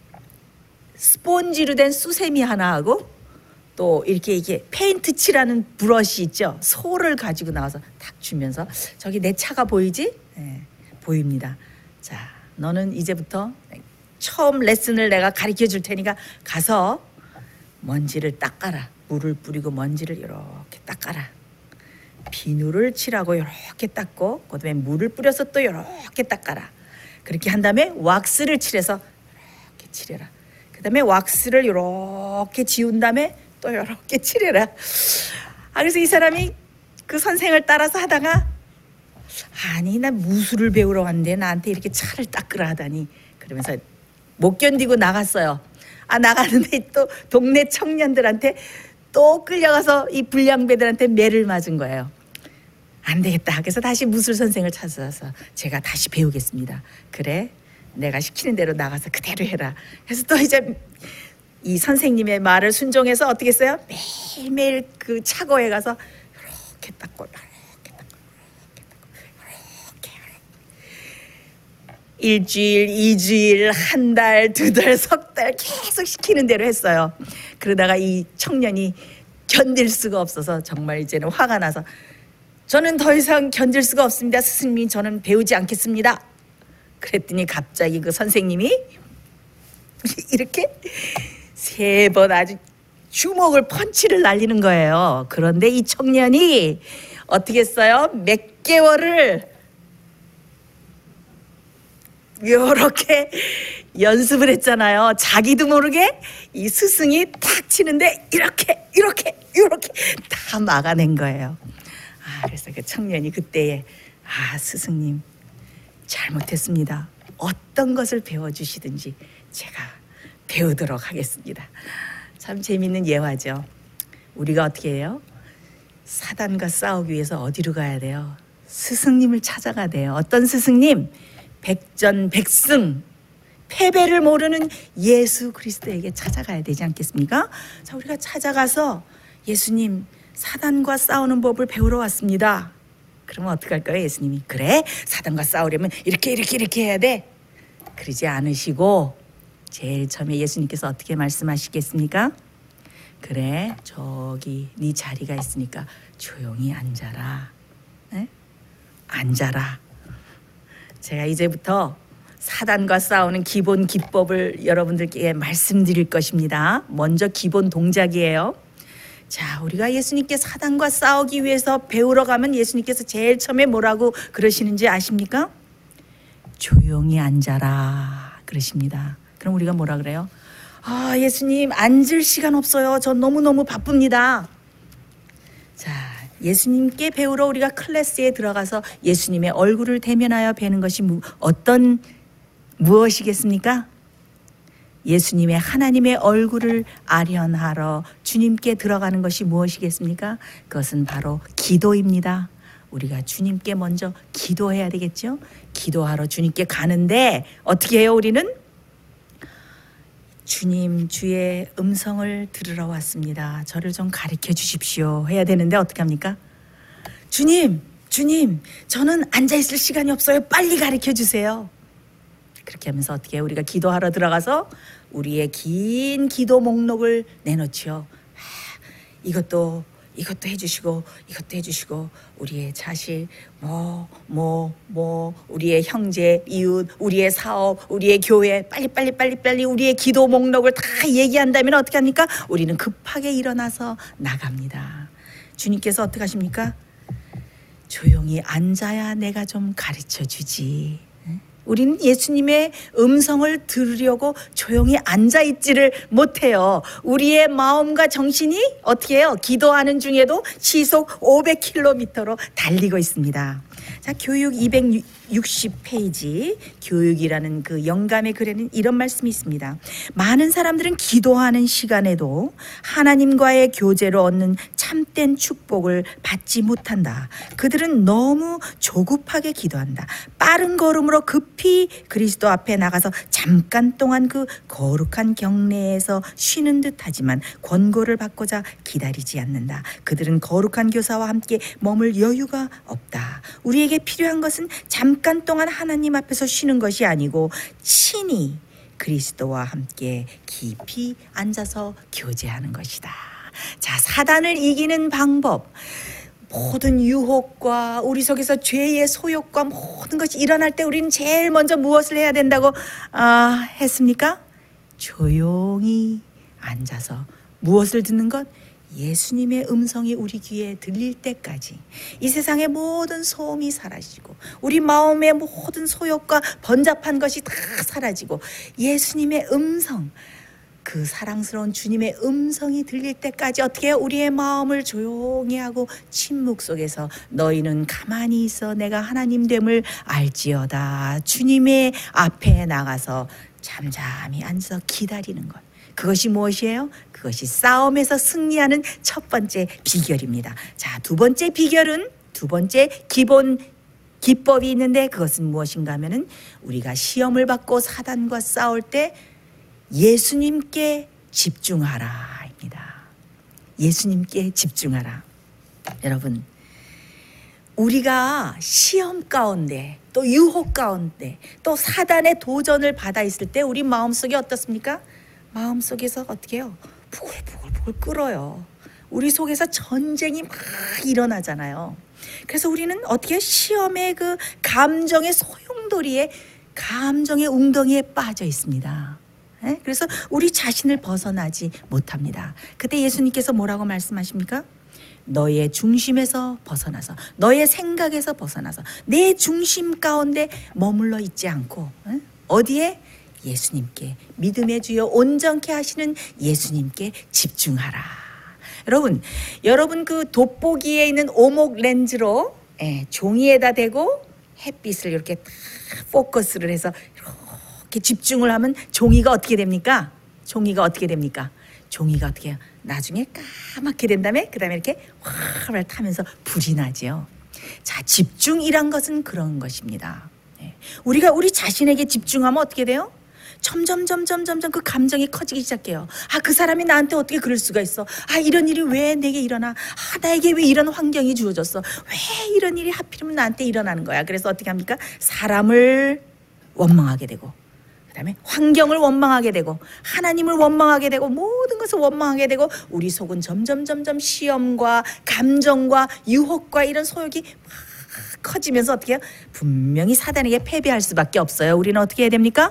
스폰지로 된 수세미 하나 하고 또 이렇게 페인트 칠하는 브러쉬 있죠? 소를 가지고 나와서 탁 주면서 저기 내 차가 보이지? 네, 보입니다. 자, 너는 이제부터 처음 레슨을 내가 가르쳐 줄 테니까 가서 먼지를 닦아라. 물을 뿌리고 먼지를 이렇게 닦아라. 비누를 칠하고 이렇게 닦고 그다음에 물을 뿌려서 또 이렇게 닦아라. 그렇게 한 다음에 왁스를 칠해서 이렇게 칠해라. 그다음에 왁스를 이렇게 지운 다음에 또 이렇게 칠해라. 그래서 이 사람이 그 선생을 따라서 하다가 아니 나 무술을 배우러 왔는데 나한테 이렇게 차를 닦으라 하다니 그러면서 못 견디고 나갔어요. 나가는데 또 동네 청년들한테 또 끌려가서 이 불량배들한테 매를 맞은 거예요. 안 되겠다. 그래서 다시 무술 선생을 찾아서 제가 다시 배우겠습니다. 그래 내가 시키는 대로 나가서 그대로 해라. 그래서 또 이제 이 선생님의 말을 순종해서 어떻게 했어요? 매일매일 그 차고에 가서 이렇게 닦고 이렇게 닦고 이렇게 일주일, 2주일, 한 달, 2달, 석 달 계속 시키는 대로 했어요. 그러다가 이 청년이 견딜 수가 없어서 정말 이제는 화가 나서 저는 더 이상 견딜 수가 없습니다. 스승님 저는 배우지 않겠습니다. 그랬더니 갑자기 그 선생님이 이렇게 3번 아주 주먹을 펀치를 날리는 거예요. 그런데 이 청년이 어떻게 했어요? 몇 개월을 이렇게 연습을 했잖아요. 자기도 모르게 이 스승이 탁 치는데 이렇게 다 막아낸 거예요. 그래서 그 청년이 그때에 스승님 잘못했습니다. 어떤 것을 배워주시든지 제가 배우도록 하겠습니다. 참 재밌는 예화죠. 우리가 어떻게 해요? 사단과 싸우기 위해서 어디로 가야 돼요? 스승님을 찾아가야 돼요. 어떤 스승님? 백전백승 패배를 모르는 예수 그리스도에게 찾아가야 되지 않겠습니까? 자, 우리가 찾아가서 예수님 사단과 싸우는 법을 배우러 왔습니다. 그러면 어떻게 할까요? 예수님이 그래 사단과 싸우려면 이렇게 해야 돼. 그러지 않으시고 제일 처음에 예수님께서 어떻게 말씀하시겠습니까? 그래 저기 네 자리가 있으니까 조용히 앉아라. 네? 앉아라. 제가 이제부터 사단과 싸우는 기본 기법을 여러분들께 말씀드릴 것입니다. 먼저 기본 동작이에요. 자, 우리가 예수님께 사단과 싸우기 위해서 배우러 가면 예수님께서 제일 처음에 뭐라고 그러시는지 아십니까? 조용히 앉아라 그러십니다. 그럼 우리가 뭐라 그래요? 예수님 앉을 시간 없어요. 저 너무너무 바쁩니다. 자, 예수님께 배우러 우리가 클래스에 들어가서 예수님의 얼굴을 대면하여 뵈는 것이 무엇이겠습니까? 예수님의 하나님의 얼굴을 아련하러 주님께 들어가는 것이 무엇이겠습니까? 그것은 바로 기도입니다. 우리가 주님께 먼저 기도해야 되겠죠? 기도하러 주님께 가는데 어떻게 해요 우리는? 주님 주의 음성을 들으러 왔습니다. 저를 좀 가르쳐 주십시오 해야 되는데 어떻게 합니까? 주님 저는 앉아있을 시간이 없어요. 빨리 가르쳐 주세요. 그렇게 하면서 어떻게 해요? 우리가 기도하러 들어가서 우리의 긴 기도 목록을 내놓죠. 이것도 이것도 해주시고 이것도 해주시고 우리의 자식 우리의 형제 이웃 우리의 사업 우리의 교회 빨리 우리의 기도 목록을 다 얘기한다면 어떻게 합니까? 우리는 급하게 일어나서 나갑니다. 주님께서 어떻게 하십니까? 조용히 앉아야 내가 좀 가르쳐 주지. 우리는 예수님의 음성을 들으려고 조용히 앉아있지를 못해요. 우리의 마음과 정신이 어떻게 해요? 기도하는 중에도 시속 500km로 달리고 있습니다. 자, 교육 260페이지 교육이라는 그 영감의 글에는 이런 말씀이 있습니다. 많은 사람들은 기도하는 시간에도 하나님과의 교제로 얻는 참된 축복을 받지 못한다. 그들은 너무 조급하게 기도한다. 빠른 걸음으로 급히 그리스도 앞에 나가서 잠깐 동안 그 거룩한 경내에서 쉬는 듯 하지만 권고를 받고자 기다리지 않는다. 그들은 거룩한 교사와 함께 머물 여유가 없다. 우리에게 필요한 것은 잠깐 동안 하나님 앞에서 쉬는 것이 아니고 친히 그리스도와 함께 깊이 앉아서 교제하는 것이다. 자, 사단을 이기는 방법. 모든 유혹과 우리 속에서 죄의 소욕과 모든 것이 일어날 때 우리는 제일 먼저 무엇을 해야 된다고 했습니까? 조용히 앉아서 무엇을 듣는 것? 예수님의 음성이 우리 귀에 들릴 때까지 이 세상의 모든 소음이 사라지고 우리 마음의 모든 소욕과 번잡한 것이 다 사라지고 예수님의 음성, 그 사랑스러운 주님의 음성이 들릴 때까지 어떻게 해요? 우리의 마음을 조용히 하고 침묵 속에서 너희는 가만히 있어 내가 하나님 됨을 알지어다. 주님의 앞에 나가서 잠잠히 앉아서 기다리는 것. 그것이 무엇이에요? 그것이 싸움에서 승리하는 첫 번째 비결입니다. 자, 두 번째 비결은 두 번째 기본 기법이 있는데 그것은 무엇인가 하면은 우리가 시험을 받고 사단과 싸울 때 예수님께 집중하라입니다. 예수님께 집중하라. 여러분, 우리가 시험 가운데 또 유혹 가운데 또 사단의 도전을 받아 있을 때 우리 마음속에 어떻습니까? 마음속에서 어떻게 해요? 부글부글 끓어요. 우리 속에서 전쟁이 막 일어나잖아요. 그래서 우리는 어떻게 해요? 시험의 그 감정의 소용돌이에 감정의 웅덩이에 빠져 있습니다. 그래서 우리 자신을 벗어나지 못합니다. 그때 예수님께서 뭐라고 말씀하십니까? 너의 중심에서 벗어나서 너의 생각에서 벗어나서 내 중심 가운데 머물러 있지 않고 어디에? 예수님께 믿음의 주여 온전케 하시는 예수님께 집중하라. 여러분 그 돋보기에 있는 오목 렌즈로 종이에다 대고 햇빛을 이렇게 딱 포커스를 해서 이렇게 집중을 하면 종이가 어떻게 됩니까? 종이가 어떻게 해요? 나중에 까맣게 된 다음에 그 다음에 이렇게 활활 타면서 불이 나죠. 자, 집중이란 것은 그런 것입니다. 우리가 우리 자신에게 집중하면 어떻게 돼요? 점점 그 감정이 커지기 시작해요. 그 사람이 나한테 어떻게 그럴 수가 있어? 이런 일이 왜 내게 일어나? 나에게 왜 이런 환경이 주어졌어? 왜 이런 일이 하필이면 나한테 일어나는 거야? 그래서 어떻게 합니까? 사람을 원망하게 되고 그다음에 환경을 원망하게 되고 하나님을 원망하게 되고 모든 것을 원망하게 되고 우리 속은 점점 시험과 감정과 유혹과 이런 소욕이 막 커지면서 어떻게 해요? 분명히 사단에게 패배할 수밖에 없어요. 우리는 어떻게 해야 됩니까?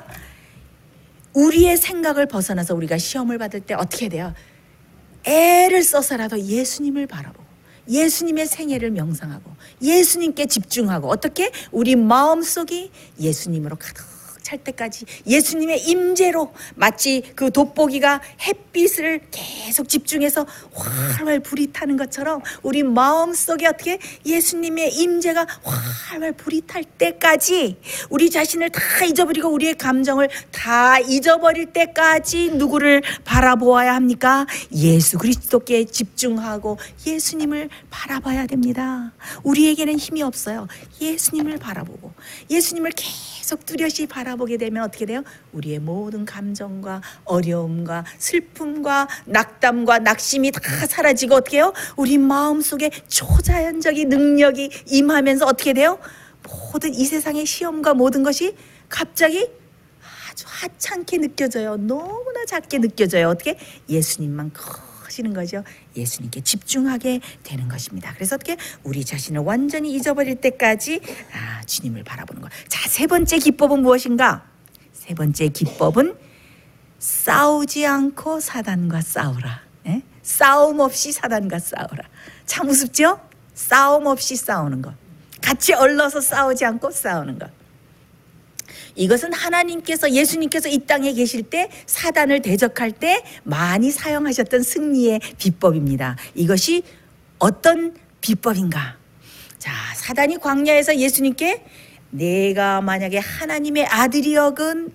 우리의 생각을 벗어나서 우리가 시험을 받을 때 어떻게 해야 돼요? 애를 써서라도 예수님을 바라보고 예수님의 생애를 명상하고 예수님께 집중하고 어떻게? 우리 마음속이 예수님으로 가득 찰 때까지 예수님의 임재로 마치 그 돋보기가 햇빛을 계속 집중해서 활활 불이 타는 것처럼 우리 마음속에 어떻게 예수님의 임재가 활활 불이 탈 때까지 우리 자신을 다 잊어버리고 우리의 감정을 다 잊어버릴 때까지 누구를 바라보아야 합니까? 예수 그리스도께 집중하고 예수님을 바라봐야 됩니다. 우리에게는 힘이 없어요. 예수님을 바라보고 예수님을 계속 뚜렷이 바라보게 되면 어떻게 돼요? 우리의 모든 감정과 어려움과 슬픔과 낙담과 낙심이 다 사라지고 어떻게 해요? 우리 마음속에 초자연적인 능력이 임하면서 어떻게 돼요? 모든 이 세상의 시험과 모든 것이 갑자기 아주 하찮게 느껴져요. 너무나 작게 느껴져요. 어떻게? 예수님만 커지는 거죠. 예수님께 집중하게 되는 것입니다. 그래서 어떻게 우리 자신을 완전히 잊어버릴 때까지 주님을 바라보는 것. 자, 세 번째 기법은 무엇인가? 세 번째 기법은 싸우지 않고 사단과 싸우라. 예? 싸움 없이 사단과 싸우라. 참 우습죠? 싸움 없이 싸우는 것. 같이 얼러서 싸우지 않고 싸우는 것. 이것은 하나님께서 예수님께서 이 땅에 계실 때 사단을 대적할 때 많이 사용하셨던 승리의 비법입니다. 이것이 어떤 비법인가? 자, 사단이 광야에서 예수님께 내가 만약에 하나님의 아들이여든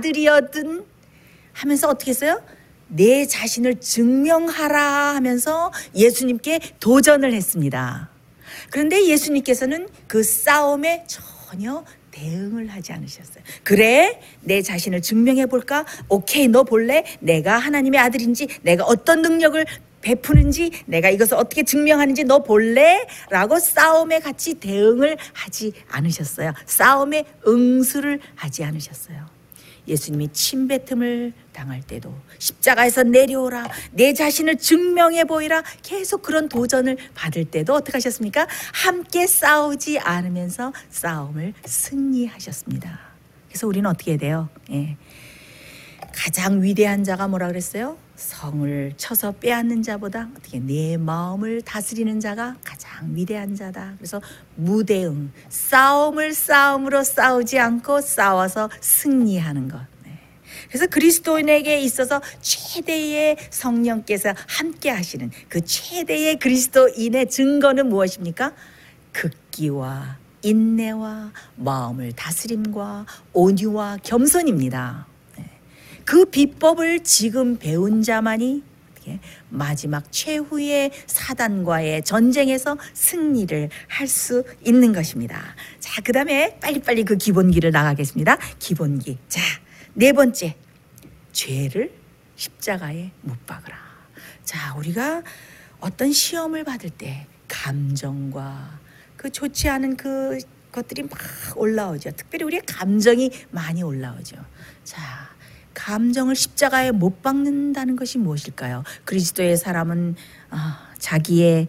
하면서 어떻게 했어요? 내 자신을 증명하라 하면서 예수님께 도전을 했습니다. 그런데 예수님께서는 그 싸움에 전혀 대응을 하지 않으셨어요. 그래, 내 자신을 증명해 볼까? 오케이, 너 볼래? 내가 하나님의 아들인지, 내가 어떤 능력을 베푸는지, 내가 이것을 어떻게 증명하는지 너 볼래? 라고 싸움에 같이 대응을 하지 않으셨어요. 싸움에 응수를 하지 않으셨어요. 예수님이 침뱉음을 당할 때도 십자가에서 내려오라, 내 자신을 증명해 보이라, 계속 그런 도전을 받을 때도 어떻게 하셨습니까? 함께 싸우지 않으면서 싸움을 승리하셨습니다. 그래서 우리는 어떻게 해야 돼요? 가장 위대한 자가 뭐라 그랬어요? 성을 쳐서 빼앗는 자보다 어떻게 내 마음을 다스리는 자가 가장 위대한 자다. 그래서 무대응, 싸움을 싸움으로 싸우지 않고 싸워서 승리하는 것. 그래서 그리스도인에게 있어서 최대의 성령께서 함께 하시는 그 최대의 그리스도인의 증거는 무엇입니까? 극기와 인내와 마음을 다스림과 온유와 겸손입니다. 그 비법을 지금 배운 자만이 마지막 최후의 사단과의 전쟁에서 승리를 할 수 있는 것입니다. 자, 그 다음에 빨리빨리 그 기본기를 나가겠습니다. 기본기. 자, 네 번째, 죄를 십자가에 못 박으라. 자, 우리가 어떤 시험을 받을 때 감정과 그 좋지 않은 그 것들이 막 올라오죠. 특별히 우리의 감정이 많이 올라오죠. 자, 감정을 십자가에 못 박는다는 것이 무엇일까요? 그리스도의 사람은 자기의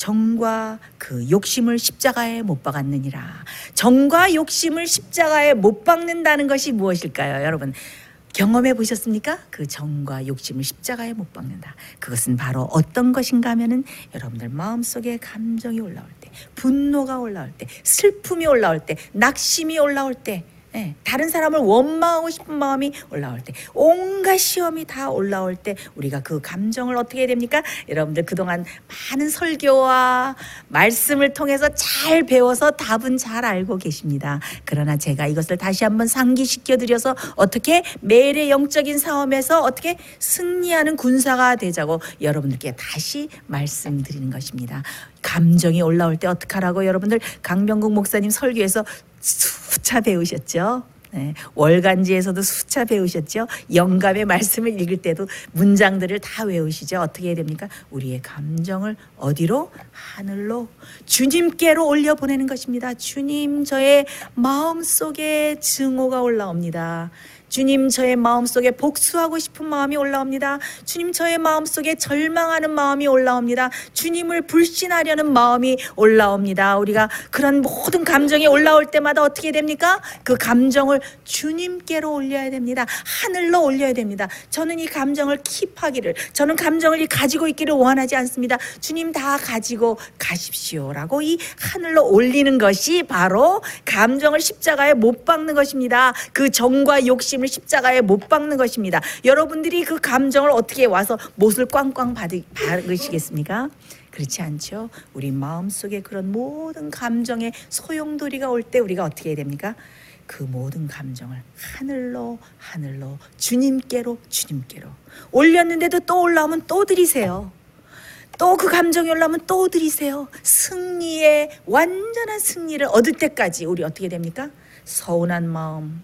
정과 그 욕심을 십자가에 못 박았느니라. 정과 욕심을 십자가에 못 박는다는 것이 무엇일까요? 여러분 경험해 보셨습니까? 그 정과 욕심을 십자가에 못 박는다. 그것은 바로 어떤 것인가 하면은 여러분들 마음속에 감정이 올라올 때, 분노가 올라올 때, 슬픔이 올라올 때, 낙심이 올라올 때, 다른 사람을 원망하고 싶은 마음이 올라올 때, 온갖 시험이 다 올라올 때 우리가 그 감정을 어떻게 해야 됩니까? 여러분들 그동안 많은 설교와 말씀을 통해서 잘 배워서 답은 잘 알고 계십니다. 그러나 제가 이것을 다시 한번 상기시켜 드려서 어떻게 매일의 영적인 싸움에서 어떻게 승리하는 군사가 되자고 여러분들께 다시 말씀드리는 것입니다. 감정이 올라올 때 어떻게 하라고 여러분들 강병국 목사님 설교에서 수차 배우셨죠. 월간지에서도 수차 배우셨죠. 영감의 말씀을 읽을 때도 문장들을 다 외우시죠. 어떻게 해야 됩니까? 우리의 감정을 어디로? 하늘로, 주님께로 올려보내는 것입니다. 주님, 저의 마음속에 증오가 올라옵니다. 주님, 저의 마음속에 복수하고 싶은 마음이 올라옵니다. 주님, 저의 마음속에 절망하는 마음이 올라옵니다. 주님을 불신하려는 마음이 올라옵니다. 우리가 그런 모든 감정이 올라올 때마다 어떻게 됩니까? 그 감정을 주님께로 올려야 됩니다. 하늘로 올려야 됩니다. 저는 이 감정을 킵하기를, 저는 감정을 가지고 있기를 원하지 않습니다. 주님 다 가지고 가십시오라고 이 하늘로 올리는 것이 바로 감정을 십자가에 못 박는 것입니다. 그 정과 욕심 십자가에 못 박는 것입니다. 여러분들이 그 감정을 어떻게 와서 못을 꽝꽝 박으시겠습니까? 그렇지 않죠. 우리 마음속에 그런 모든 감정의 소용돌이가 올 때 우리가 어떻게 해야 됩니까? 그 모든 감정을 하늘로 주님께로 올렸는데도 또 올라오면 또 드리세요. 또 그 감정이 올라오면 또 드리세요. 승리의 완전한 승리를 얻을 때까지 우리 어떻게 됩니까? 서운한 마음,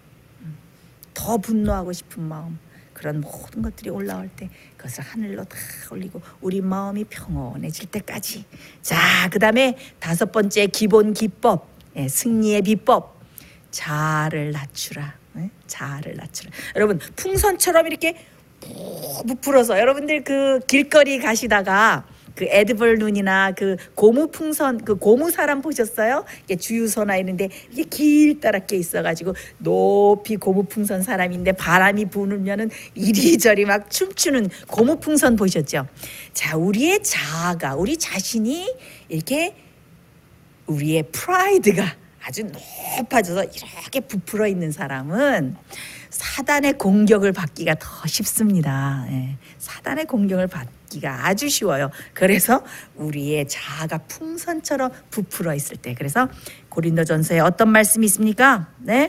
더 분노하고 싶은 마음, 그런 모든 것들이 올라올 때 그것을 하늘로 다 올리고 우리 마음이 평온해질 때까지. 자, 그 다음에 다섯 번째 기본 기법, 승리의 비법, 자아를 낮추라. 자아를 낮추라. 여러분 풍선처럼 이렇게 부풀어서 여러분들 그 길거리 가시다가 그 에드벌룬이나 그 고무풍선 그 고무 사람 보셨어요? 이게 주유소나 이런데 이게 길다랗게 있어가지고 높이 고무풍선 사람인데 바람이 부으면은 이리저리 막 춤추는 고무풍선 보셨죠? 자, 우리의 자아가 우리 자신이 이렇게 우리의 프라이드가 아주 높아져서 이렇게 부풀어 있는 사람은 사단의 공격을 받기가 더 쉽습니다. 예, 사단의 공격을 받기가 아주 쉬워요. 그래서 우리의 자아가 풍선처럼 부풀어 있을 때, 그래서 고린도전서에 어떤 말씀이 있습니까? 네,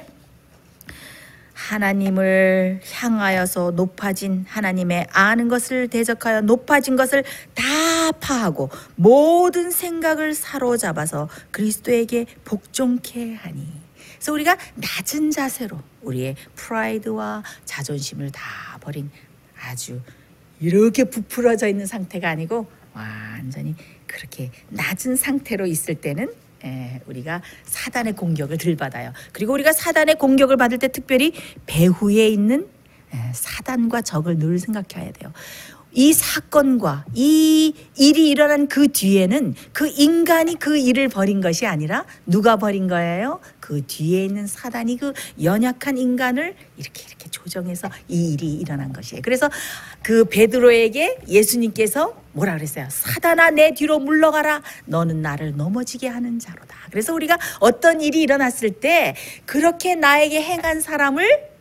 하나님을 향하여서 높아진 하나님의 아는 것을 대적하여 높아진 것을 다 파하고 모든 생각을 사로잡아서 그리스도에게 복종케 하니. 그래서 우리가 낮은 자세로 우리의 프라이드와 자존심을 다 버린 아주 이렇게 부풀어져 있는 상태가 아니고 완전히 그렇게 낮은 상태로 있을 때는 우리가 사단의 공격을 덜 받아요. 그리고 우리가 사단의 공격을 받을 때 특별히 배후에 있는 사단과 적을 늘 생각해야 돼요. 이 사건과 이 일이 일어난 그 뒤에는 그 인간이 그 일을 벌인 것이 아니라 누가 벌인 거예요? 그 뒤에 있는 사단이 그 연약한 인간을 이렇게 조정해서 이 일이 일어난 것이에요. 그래서 그 베드로에게 예수님께서 뭐라 그랬어요? 사단아, 내 뒤로 물러가라. 너는 나를 넘어지게 하는 자로다. 그래서 우리가 어떤 일이 일어났을 때 그렇게 나에게 행한 사람을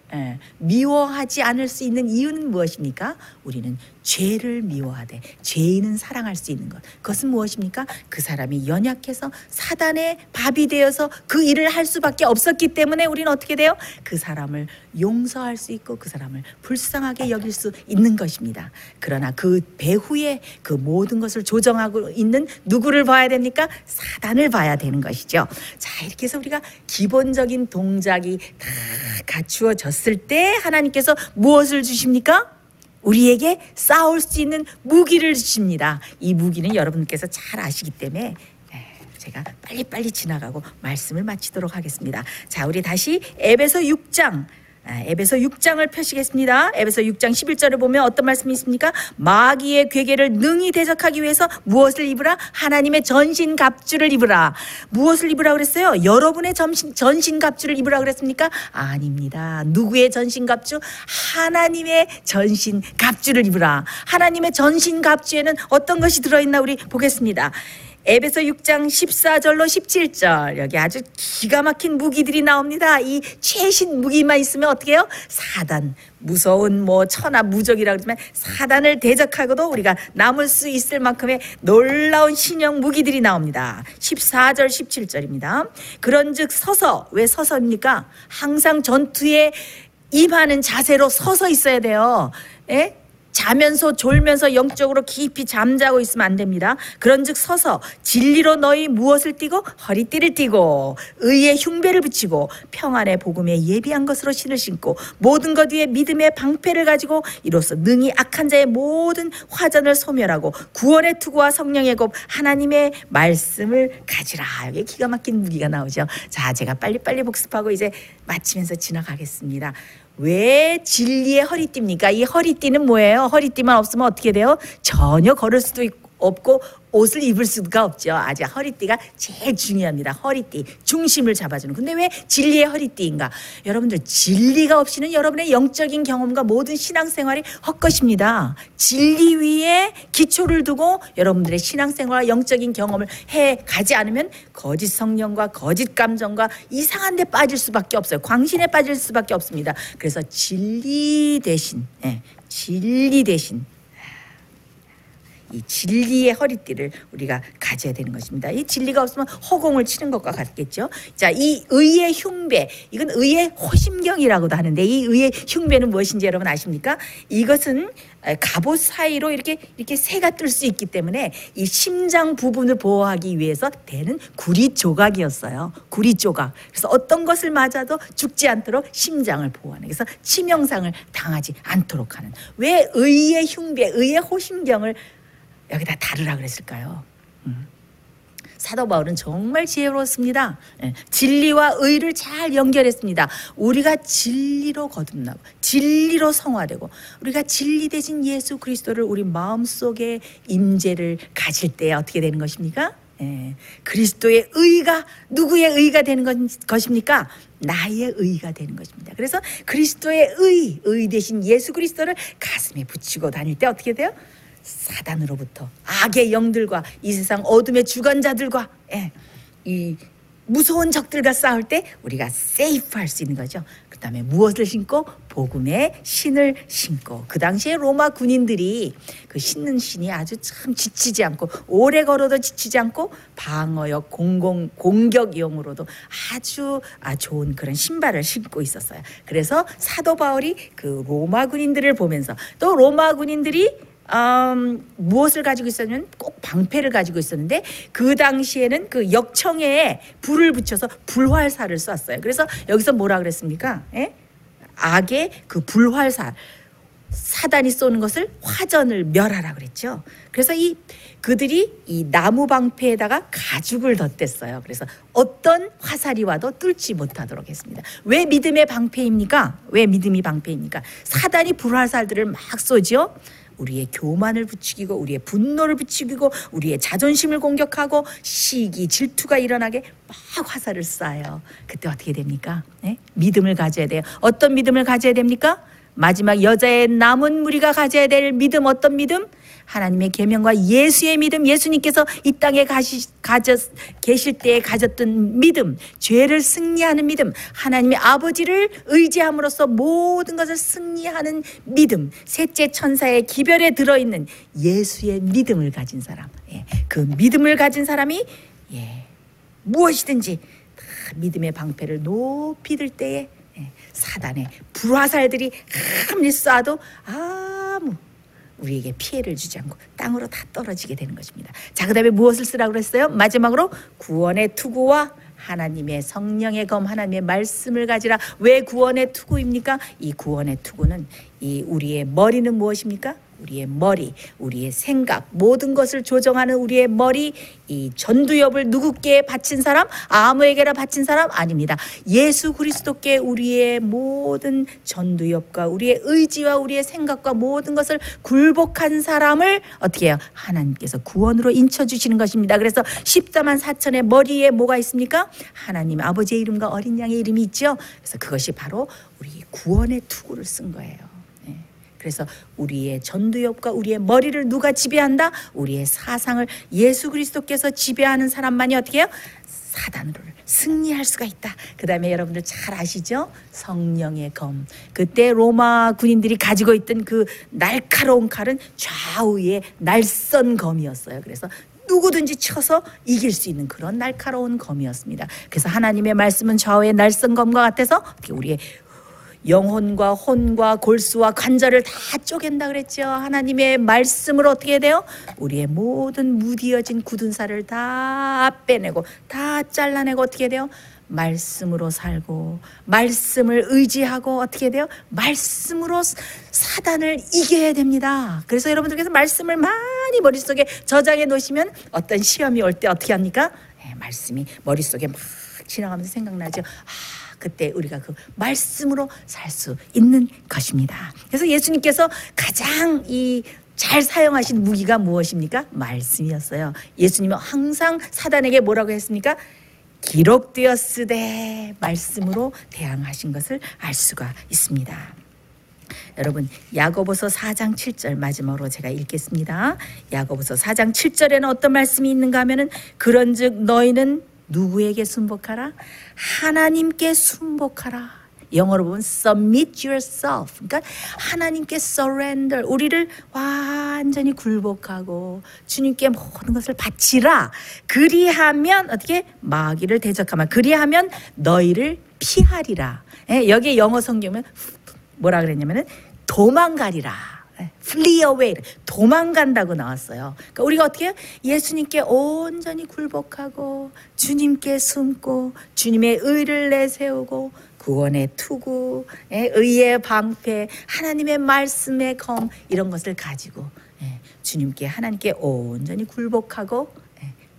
미워하지 않을 수 있는 이유는 무엇입니까? 우리는 죄를 미워하되 죄인은 사랑할 수 있는 것. 그것은 무엇입니까? 그 사람이 연약해서 사단의 밥이 되어서 그 일을 할 수밖에 없었기 때문에 우리는 어떻게 돼요? 그 사람을 용서할 수 있고 그 사람을 불쌍하게 여길 수 있는 것입니다. 그러나 그 배후에 그 모든 것을 조정하고 있는 누구를 봐야 됩니까? 사단을 봐야 되는 것이죠. 자, 이렇게 해서 우리가 기본적인 동작이 다 갖추어졌을 때 하나님께서 무엇을 주십니까? 우리에게 싸울 수 있는 무기를 주십니다. 이 무기는 여러분께서 잘 아시기 때문에 제가 빨리빨리 지나가고 말씀을 마치도록 하겠습니다. 자, 우리 다시 에베소 6장 에베소 6장을 펴시겠습니다. 에베소 6장 11절을 보면 어떤 말씀이 있습니까? 마귀의 괴계를 능히 대적하기 위해서 무엇을 입으라? 하나님의 전신갑주를 입으라. 무엇을 입으라 그랬어요? 여러분의 전신갑주를 입으라 그랬습니까? 아닙니다. 누구의 전신갑주? 하나님의 전신갑주를 입으라. 하나님의 전신갑주에는 어떤 것이 들어있나 우리 보겠습니다. 에베소 6장 14절로 17절 여기 아주 기가 막힌 무기들이 나옵니다. 이 최신 무기만 있으면 어떻게 해요? 사단, 무서운 천하 무적이라고 그러지만 사단을 대적하고도 우리가 남을 수 있을 만큼의 놀라운 신형 무기들이 나옵니다. 14절 17절입니다. 그런즉 서서, 왜 서서입니까? 항상 전투에 임하는 자세로 서서 있어야 돼요. 예? 자면서 졸면서 영적으로 깊이 잠자고 있으면 안 됩니다. 그런즉 서서 진리로 너희 무엇을 띠고 허리띠를 띠고 의의 흉배를 붙이고 평안의 복음에 예비한 것으로 신을 신고 모든 것 위에 믿음의 방패를 가지고 이로써 능히 악한 자의 모든 화전을 소멸하고 구원의 투구와 성령의 곱 하나님의 말씀을 가지라. 여기 기가 막힌 무기가 나오죠. 자, 제가 빨리빨리 복습하고 이제 마치면서 지나가겠습니다. 왜 진리의 허리띠입니까? 이 허리띠는 뭐예요? 허리띠만 없으면 어떻게 돼요? 전혀 걸을 수도 없고 옷을 입을 수가 없죠. 아주 허리띠가 제일 중요합니다. 허리띠, 중심을 잡아주는. 근데 왜 진리의 허리띠인가? 여러분들 진리가 없이는 여러분의 영적인 경험과 모든 신앙생활이 헛것입니다. 진리 위에 기초를 두고 여러분들의 신앙생활과 영적인 경험을 해가지 않으면 거짓 성령과 거짓 감정과 이상한 데 빠질 수밖에 없어요. 광신에 빠질 수밖에 없습니다. 그래서 진리 대신 이 진리의 허리띠를 우리가 가져야 되는 것입니다. 이 진리가 없으면 허공을 치는 것과 같겠죠. 자, 이 의의 흉배, 이건 의의 호심경이라고도 하는데 이 의의 흉배는 무엇인지 여러분 아십니까? 이것은 갑옷 사이로 이렇게 새가 뜰 수 있기 때문에 이 심장 부분을 보호하기 위해서 되는 구리 조각이었어요. 구리 조각. 그래서 어떤 것을 맞아도 죽지 않도록 심장을 보호하는. 그래서 치명상을 당하지 않도록 하는. 왜 의의 흉배, 의의 호심경을 여기다 다루라 그랬을까요? 사도 바울은 정말 지혜로웠습니다. 진리와 의를 잘 연결했습니다. 우리가 진리로 거듭나고 진리로 성화되고 우리가 진리 대신 예수 그리스도를 우리 마음속에 임재를 가질 때 어떻게 되는 것입니까? 그리스도의 의가 누구의 의가 되는 것입니까? 나의 의가 되는 것입니다. 그래서 그리스도의 의 대신 예수 그리스도를 가슴에 붙이고 다닐 때 어떻게 돼요? 사단으로부터 악의 영들과 이 세상 어둠의 주관자들과 이 무서운 적들과 싸울 때 우리가 세이프할 수 있는 거죠. 그 다음에 무엇을 신고? 복음의 신을 신고. 그 당시에 로마 군인들이 그 신는 신이 아주 참 지치지 않고 오래 걸어도 지치지 않고 방어역 공격용으로도 아주 좋은 그런 신발을 신고 있었어요. 그래서 사도 바울이 그 로마 군인들을 보면서 또 로마 군인들이 무엇을 가지고 있었냐면 꼭 방패를 가지고 있었는데 그 당시에는 그 역청에 불을 붙여서 불활살을 쐈어요. 그래서 여기서 뭐라 그랬습니까? 악의 그 불활살, 사단이 쏘는 것을 화전을 멸하라 그랬죠. 그래서 그들이 이 나무 방패에다가 가죽을 덧댔어요. 그래서 어떤 화살이 와도 뚫지 못하도록 했습니다. 왜 믿음의 방패입니까? 왜 믿음이 방패입니까? 사단이 불화살들을 막 쏘죠. 우리의 교만을 부추기고 우리의 분노를 부추기고 우리의 자존심을 공격하고 시기 질투가 일어나게 막 화살을 쏴요. 그때 어떻게 됩니까? 믿음을 가져야 돼요. 어떤 믿음을 가져야 됩니까? 마지막 여자의 남은 무리가 가져야 될 믿음, 어떤 믿음? 하나님의 계명과 예수의 믿음, 예수님께서 이 땅에 계실 때에 가졌던 믿음, 죄를 승리하는 믿음, 하나님의 아버지를 의지함으로써 모든 것을 승리하는 믿음, 셋째 천사의 기별에 들어있는 예수의 믿음을 가진 사람, 그 믿음을 가진 사람이 무엇이든지 다 믿음의 방패를 높이 들 때에 사단의 불화살들이 아무리 쏴도 아무 우리에게 피해를 주지 않고 땅으로 다 떨어지게 되는 것입니다. 자, 그 다음에 무엇을 쓰라고 그랬어요? 마지막으로 구원의 투구와 하나님의 성령의 검, 하나님의 말씀을 가지라. 왜 구원의 투구입니까? 이 구원의 투구는 이 우리의 머리는 무엇입니까? 우리의 머리, 우리의 생각, 모든 것을 조정하는 우리의 머리, 이 전두엽을 누구께 바친 사람? 아무에게나 바친 사람? 아닙니다. 예수 그리스도께 우리의 모든 전두엽과 우리의 의지와 우리의 생각과 모든 것을 굴복한 사람을 어떻게 해요? 하나님께서 구원으로 인쳐주시는 것입니다. 그래서 14만 4천의 머리에 뭐가 있습니까? 하나님 아버지의 이름과 어린 양의 이름이 있죠. 그래서 그것이 바로 우리 구원의 투구를 쓴 거예요. 그래서 우리의 전두엽과 우리의 머리를 누가 지배한다? 우리의 사상을 예수 그리스도께서 지배하는 사람만이 어떻게 해요? 사단을 승리할 수가 있다. 그 다음에 여러분들 잘 아시죠? 성령의 검. 그때 로마 군인들이 가지고 있던 그 날카로운 칼은 좌우의 날선 검이었어요. 그래서 누구든지 쳐서 이길 수 있는 그런 날카로운 검이었습니다. 그래서 하나님의 말씀은 좌우의 날선 검과 같아서 우리의 영혼과 혼과 골수와 관절을 다 쪼갠다 그랬죠. 하나님의 말씀으로 어떻게 해야 돼요? 우리의 모든 무디어진 굳은 살을 다 빼내고 다 잘라내고 어떻게 해야 돼요? 말씀으로 살고 말씀을 의지하고 어떻게 해야 돼요? 말씀으로 사단을 이겨야 됩니다. 그래서 여러분들께서 말씀을 많이 머릿속에 저장해 놓으시면 어떤 시험이 올 때 어떻게 합니까? 말씀이 머릿속에 막 지나가면서 생각나죠. 그때 우리가 그 말씀으로 살 수 있는 것입니다. 그래서 예수님께서 가장 잘 사용하신 무기가 무엇입니까? 말씀이었어요. 예수님은 항상 사단에게 뭐라고 했습니까? 기록되었으되 말씀으로 대항하신 것을 알 수가 있습니다. 여러분 야고보서 4장 7절 마지막으로 제가 읽겠습니다. 야고보서 4장 7절에는 어떤 말씀이 있는가 하면은 그런즉 너희는 누구에게 순복하라? 하나님께 순복하라. 영어로 보면 submit yourself. 그러니까 하나님께 surrender. 우리를 완전히 굴복하고 주님께 모든 것을 바치라. 그리하면 어떻게? 마귀를 대적하면 그리하면 너희를 피하리라. 여기에 영어 성경은 뭐라 그랬냐면은 도망가리라. flee away, 도망간다고 나왔어요. 그러니까 우리가 어떻게 해요? 예수님께 온전히 굴복하고 주님께 숨고 주님의 의를 내세우고 구원의 투구, 의의 방패, 하나님의 말씀의 검 이런 것을 가지고 주님께 하나님께 온전히 굴복하고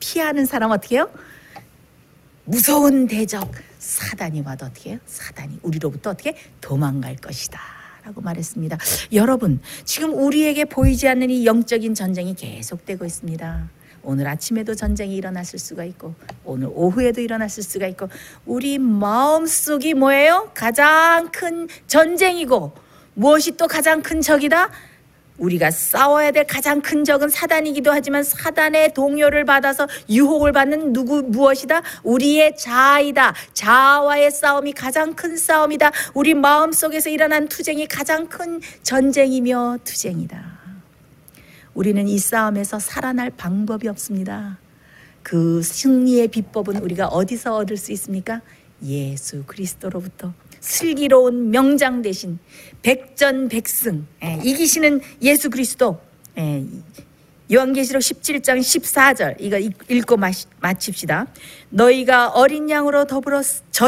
피하는 사람 어떻게 해요? 무서운 대적 사단이 와도 어떻게 해요? 사단이 우리로부터 어떻게 도망갈 것이다 라고 말했습니다. 여러분, 지금 우리에게 보이지 않는 이 영적인 전쟁이 계속되고 있습니다. 오늘 아침에도 전쟁이 일어났을 수가 있고 오늘 오후에도 일어났을 수가 있고 우리 마음속이 뭐예요? 가장 큰 전쟁이고 무엇이 또 가장 큰 적이다? 우리가 싸워야 될 가장 큰 적은 사단이기도 하지만 사단의 동요를 받아서 유혹을 받는 무엇이다? 우리의 자아이다. 자아와의 싸움이 가장 큰 싸움이다. 우리 마음속에서 일어난 투쟁이 가장 큰 전쟁이며 투쟁이다. 우리는 이 싸움에서 살아날 방법이 없습니다. 그 승리의 비법은 우리가 어디서 얻을 수 있습니까? 예수 그리스도로부터 슬기로운 명장 대신 백전백승 이기시는 예수 그리스도. 요한계시록 17장 14절 이거 읽고 마칩시다. 저희가 어린 양으로 더불어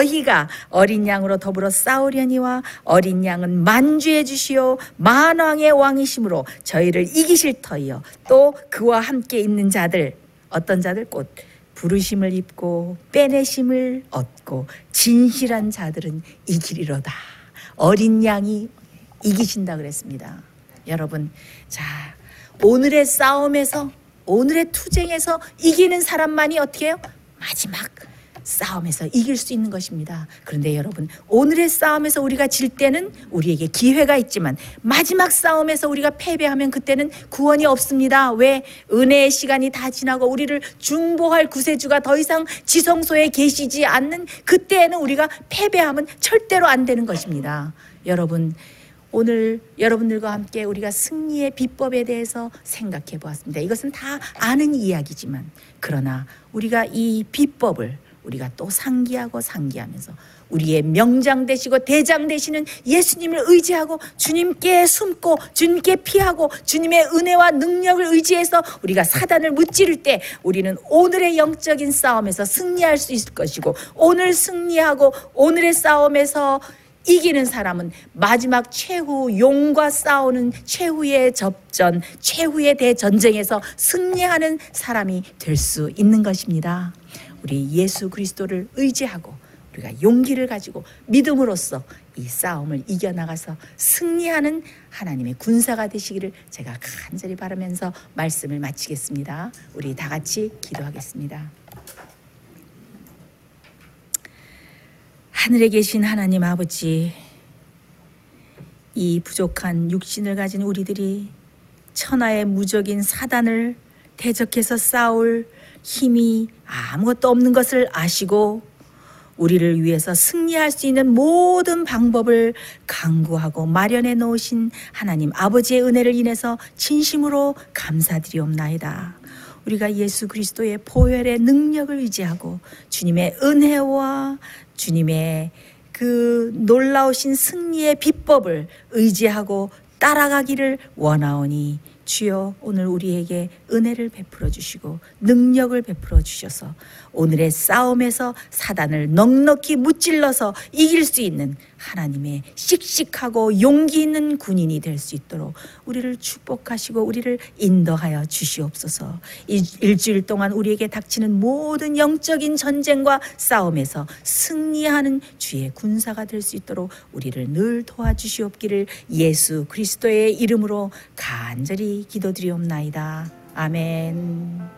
싸우려니와 어린 양은 만주의 주시오 만왕의 왕이심으로 저희를 이기실 터이요 또 그와 함께 있는 자들 어떤 자들 곧 부르심을 입고 빼내심을 얻고 진실한 자들은 이기리로다. 어린 양이 이기신다 그랬습니다. 여러분, 자, 오늘의 싸움에서 오늘의 투쟁에서 이기는 사람만이 어떻게 해요? 마지막 싸움에서 이길 수 있는 것입니다. 그런데 여러분, 오늘의 싸움에서 우리가 질 때는 우리에게 기회가 있지만 마지막 싸움에서 우리가 패배하면 그때는 구원이 없습니다. 왜? 은혜의 시간이 다 지나고 우리를 중보할 구세주가 더 이상 지성소에 계시지 않는 그때에는 우리가 패배하면 절대로 안 되는 것입니다. 여러분, 오늘 여러분들과 함께 우리가 승리의 비법에 대해서 생각해 보았습니다. 이것은 다 아는 이야기지만 그러나 우리가 이 비법을 우리가 또 상기하면서 우리의 명장 되시고 대장 되시는 예수님을 의지하고 주님께 숨고 주님께 피하고 주님의 은혜와 능력을 의지해서 우리가 사단을 무찌를 때 우리는 오늘의 영적인 싸움에서 승리할 수 있을 것이고 오늘 승리하고 오늘의 싸움에서 이기는 사람은 마지막 최후 용과 싸우는 최후의 접전, 최후의 대전쟁에서 승리하는 사람이 될 수 있는 것입니다. 우리 예수 그리스도를 의지하고 우리가 용기를 가지고 믿음으로써 이 싸움을 이겨나가서 승리하는 하나님의 군사가 되시기를 제가 간절히 바라면서 말씀을 마치겠습니다. 우리 다 같이 기도하겠습니다. 하늘에 계신 하나님 아버지, 이 부족한 육신을 가진 우리들이 천하의 무적인 사단을 대적해서 싸울 힘이 아무것도 없는 것을 아시고 우리를 위해서 승리할 수 있는 모든 방법을 강구하고 마련해 놓으신 하나님 아버지의 은혜를 인해서 진심으로 감사드리옵나이다. 우리가 예수 그리스도의 보혈의 능력을 의지하고 주님의 은혜와 주님의 그 놀라우신 승리의 비법을 의지하고 따라가기를 원하오니 주여 오늘 우리에게 은혜를 베풀어 주시고 능력을 베풀어 주셔서 오늘의 싸움에서 사단을 넉넉히 무찔러서 이길 수 있는 하나님의 씩씩하고 용기 있는 군인이 될 수 있도록 우리를 축복하시고 우리를 인도하여 주시옵소서. 이 일주일 동안 우리에게 닥치는 모든 영적인 전쟁과 싸움에서 승리하는 주의 군사가 될 수 있도록 우리를 늘 도와주시옵기를 예수 그리스도의 이름으로 간절히 기도드리옵나이다. 아멘.